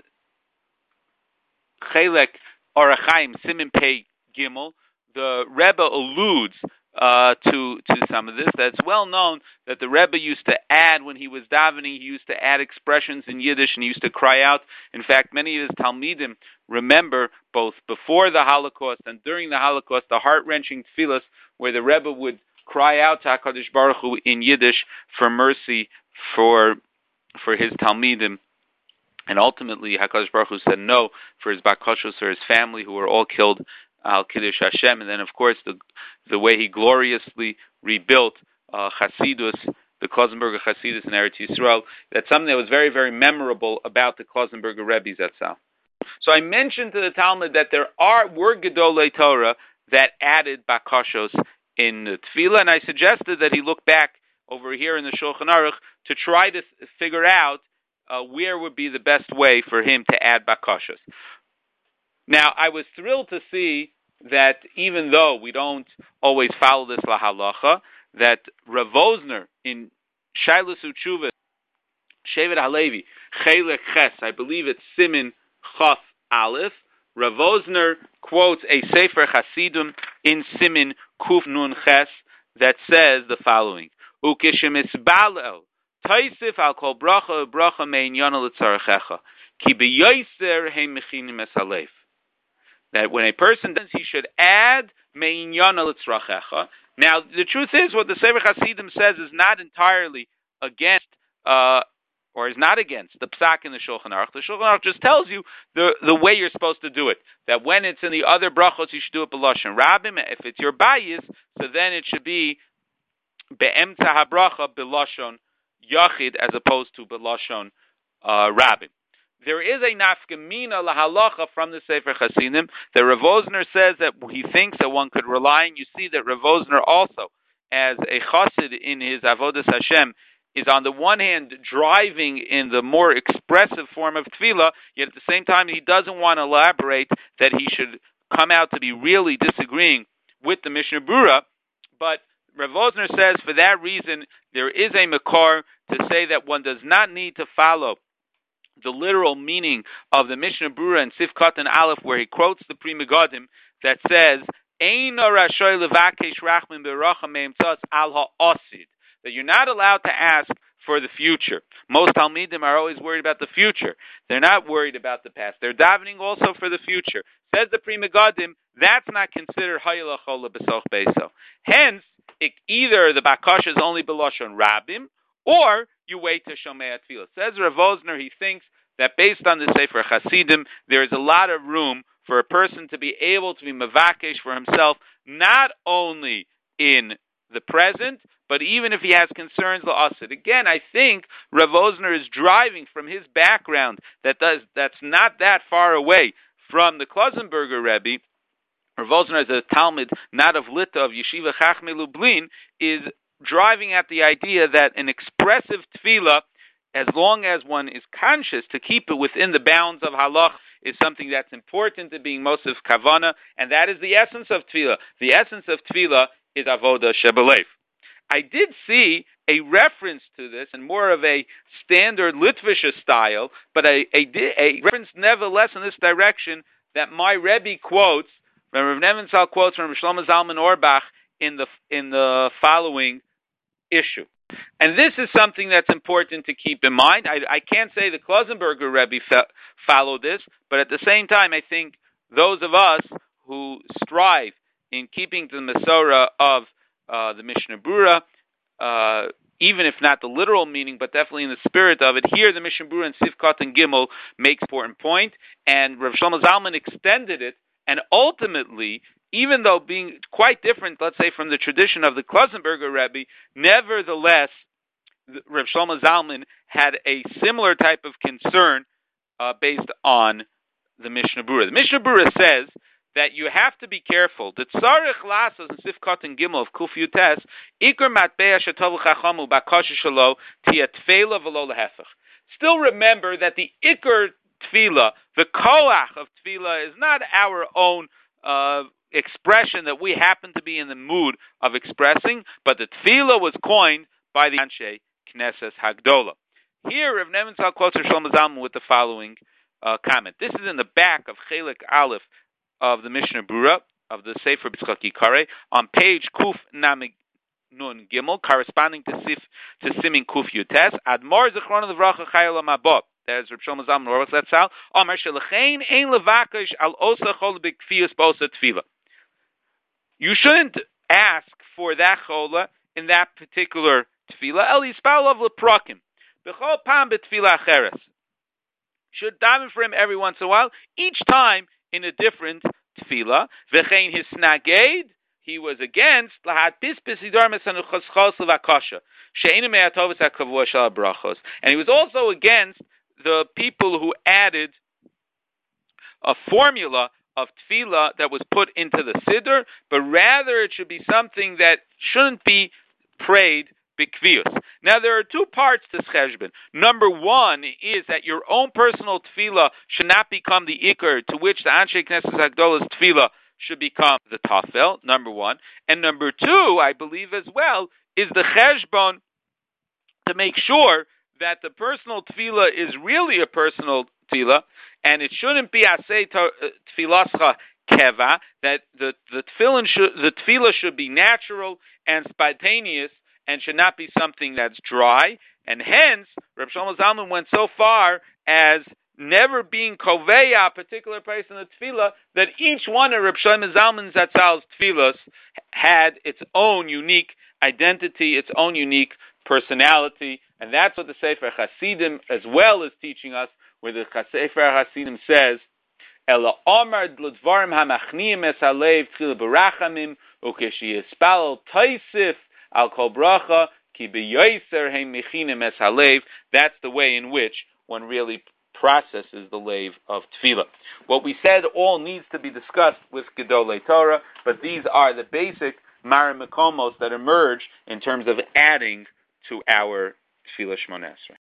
Chelek Orachaim Simin Pei Gimel, the Rebbe alludes uh, to to some of this. That it's well known that the Rebbe used to add, when he was davening, he used to add expressions in Yiddish, and he used to cry out. In fact, many of his Talmidim remember both before the Holocaust and during the Holocaust the heart-wrenching tefillas where the Rebbe would cry out to HaKadosh Baruch Hu in Yiddish for mercy for for his Talmidim. And ultimately, HaKadosh Baruch Hu said no for his Bakashos, or his family, who were all killed al Kiddush Hashem. And then, of course, the the way he gloriously rebuilt uh, Chasidus, the Klosenberger Chasidus in Eretz Yisrael. That's something that was very, very memorable about the Klosenberger Rebbe's Etzal. So I mentioned to the Talmud that there are were Gedolei Torah that added Bakashos in the Tefillah, and I suggested that he look back over here in the Shulchan Aruch to try to figure out Uh, where would be the best way for him to add bakashos. Now, I was thrilled to see that even though we don't always follow this lahalacha, that Rav Vosner in Shailas Utshuvas, Shevet Halevi, Chelek Ches, I believe it's Simin Chaf Aleph, Rav Vosner quotes a Sefer Chassidim in Simin Kuf Nun Ches that says the following: Ukishim Isbalel Taisif al kol bracha bracha mein yana l'tzarachecha ki beyoser he mechinim es halef. That when a person does, he should add mein yana l'tzarachecha. Now, the truth is, what the Sefer Hasidim says is not entirely against, uh, or is not against the psak in the Shulchan Aruch. The Shulchan Aruch just tells you the the way you're supposed to do it. That when it's in the other brachos, you should do it b'lashon rabim. If it's your bayis, so then it should be be'emtza habracha b'lashon Yachid, as opposed to Belashon uh, Rabbim. There is a nafkamina lahalacha from the Sefer Hasidim that Rav Vosner says that he thinks that one could rely on. You see that Rav Vosner also, as a chassid in his Avodas Hashem, is on the one hand driving in the more expressive form of tefillah, yet at the same time he doesn't want to elaborate that he should come out to be really disagreeing with the Mishnah Berurah, but Rav Vosner says for that reason there is a makar to say that one does not need to follow the literal meaning of the Mishnah Berurah in Sif Katan Aleph, where he quotes the Pri Megadim that says Eina rashoy levakesh rachmin beracha meimtzas al ha'asid, that you're not allowed to ask for the future. Most Talmidim are always worried about the future. They're not worried about the past. They're davening also for the future. Says the Pri Megadim, that's not considered hayla chola b'soch beiso. Hence, it, either the bakasha is only b'lashon rabim, or you wait to Shomei Tefillah. Says Rav Vosner, he thinks that based on the Sefer Hasidim, there is a lot of room for a person to be able to be mavakesh for himself, not only in the present, but even if he has concerns la'asid. Again, I think Rav Vosner is driving from his background that does, that's not that far away from the Klosenberger Rebbe. Rav Vosner, as a Talmud, not of Lita, of Yeshiva Chachmei Lublin, is driving at the idea that an expressive tefillah, as long as one is conscious to keep it within the bounds of halach, is something that's important to being most of kavana, and that is the essence of tefillah. The essence of tefillah is avoda shebelev. I did see a reference to this, and more of a standard Litvisha style, but a, a, a reference nevertheless in this direction that my Rebbe quotes, Rav Nebenzahl quotes from Shlomo Zalman Auerbach in the in the following issue. And this is something that's important to keep in mind. I, I can't say the Klosenberger Rebbe fe- followed this, but at the same time, I think those of us who strive in keeping to the Masorah of uh, the Mishnah Berurah uh, even if not the literal meaning, but definitely in the spirit of it. Here, the Mishnah Berurah and Sifkat and Gimel makes important point, and Rav Shlomo Zalman extended it, and ultimately, even though being quite different, let's say, from the tradition of the Klausenberger Rebbe, nevertheless, Rav Shlomo Zalman had a similar type of concern uh, based on the Mishnah Berurah. The Mishnah Berurah says that you have to be careful. The tzarich lasos and sifkat and gimel of kuf yutes ikar matbea shetov chachamu bakasha shelo tia tefela v'lo lehefech. Still remember that the ikar tefila, the koach of tefila, is not our own uh, expression that we happen to be in the mood of expressing, but the tefila was coined by the Anshe Knesses Hagdola. Here, Rav Nebenzahl quotes Rav Shlomo Zalman with the following uh, comment. This is in the back of Chelik Aleph of the Mishnah Berurah, of the Sefer B'Tzchak Yikareh, on page Kuf Namig Nun Gimel, corresponding to Sif to Simin Kuf Yutes, Admor Zichron Levracha Chayil Mabot. That is Rav Shlomo Zalman Roros Letzal. Amar Shelechein Ein Levakish Al Osa Chol B'Kfiyus Bosa Tefila. You shouldn't ask for that chola in that particular tefila. El Yispal of Leprakim. B'chol Pam B'Tefila Acheres. Should daven for him every once in a while, each time in a different tefillah. V'chein hisnaged, he was against lahat pispis idar mesanuchaschos levakasha she'enu me'atovis hakavua shel brachos, and he was also against the people who added a formula of tefillah that was put into the siddur, but rather it should be something that shouldn't be prayed b'kvius. Now, there are two parts to cheshbon. Number one is that your own personal tefillah should not become the ikar, to which the Anshe Knesses Hagdola's tefillah should become the tafel, number one. And number two, I believe as well, is the cheshbon to make sure that the personal tefillah is really a personal tefillah, and it shouldn't be asay tefillascha keva, that the, the, tefillin should, the tefillah should be natural and spontaneous, and should not be something that's dry, and hence, Rav Shlomo Zalman went so far as never being koveya a particular place in the tefillah, that each one of Rav Shlomo Zalman Zatzal's tefillahs had its own unique identity, its own unique personality, and that's what the Sefer Hasidim as well is teaching us, where the Sefer Hasidim says, Ela Omar Dledvarim HaMachniim Es HaLev Tchila Barachamim Ukeshi Yispal Taisif Al Kol Bracha Ki B'Yoyser Heim Mechinim Es HaLev. That's the way in which one really processes the lave of tefillah. What we said all needs to be discussed with Gedolei Torah, but these are the basic Mara Mekomos that emerge in terms of adding to our Tefillah Shmoneh Esrei.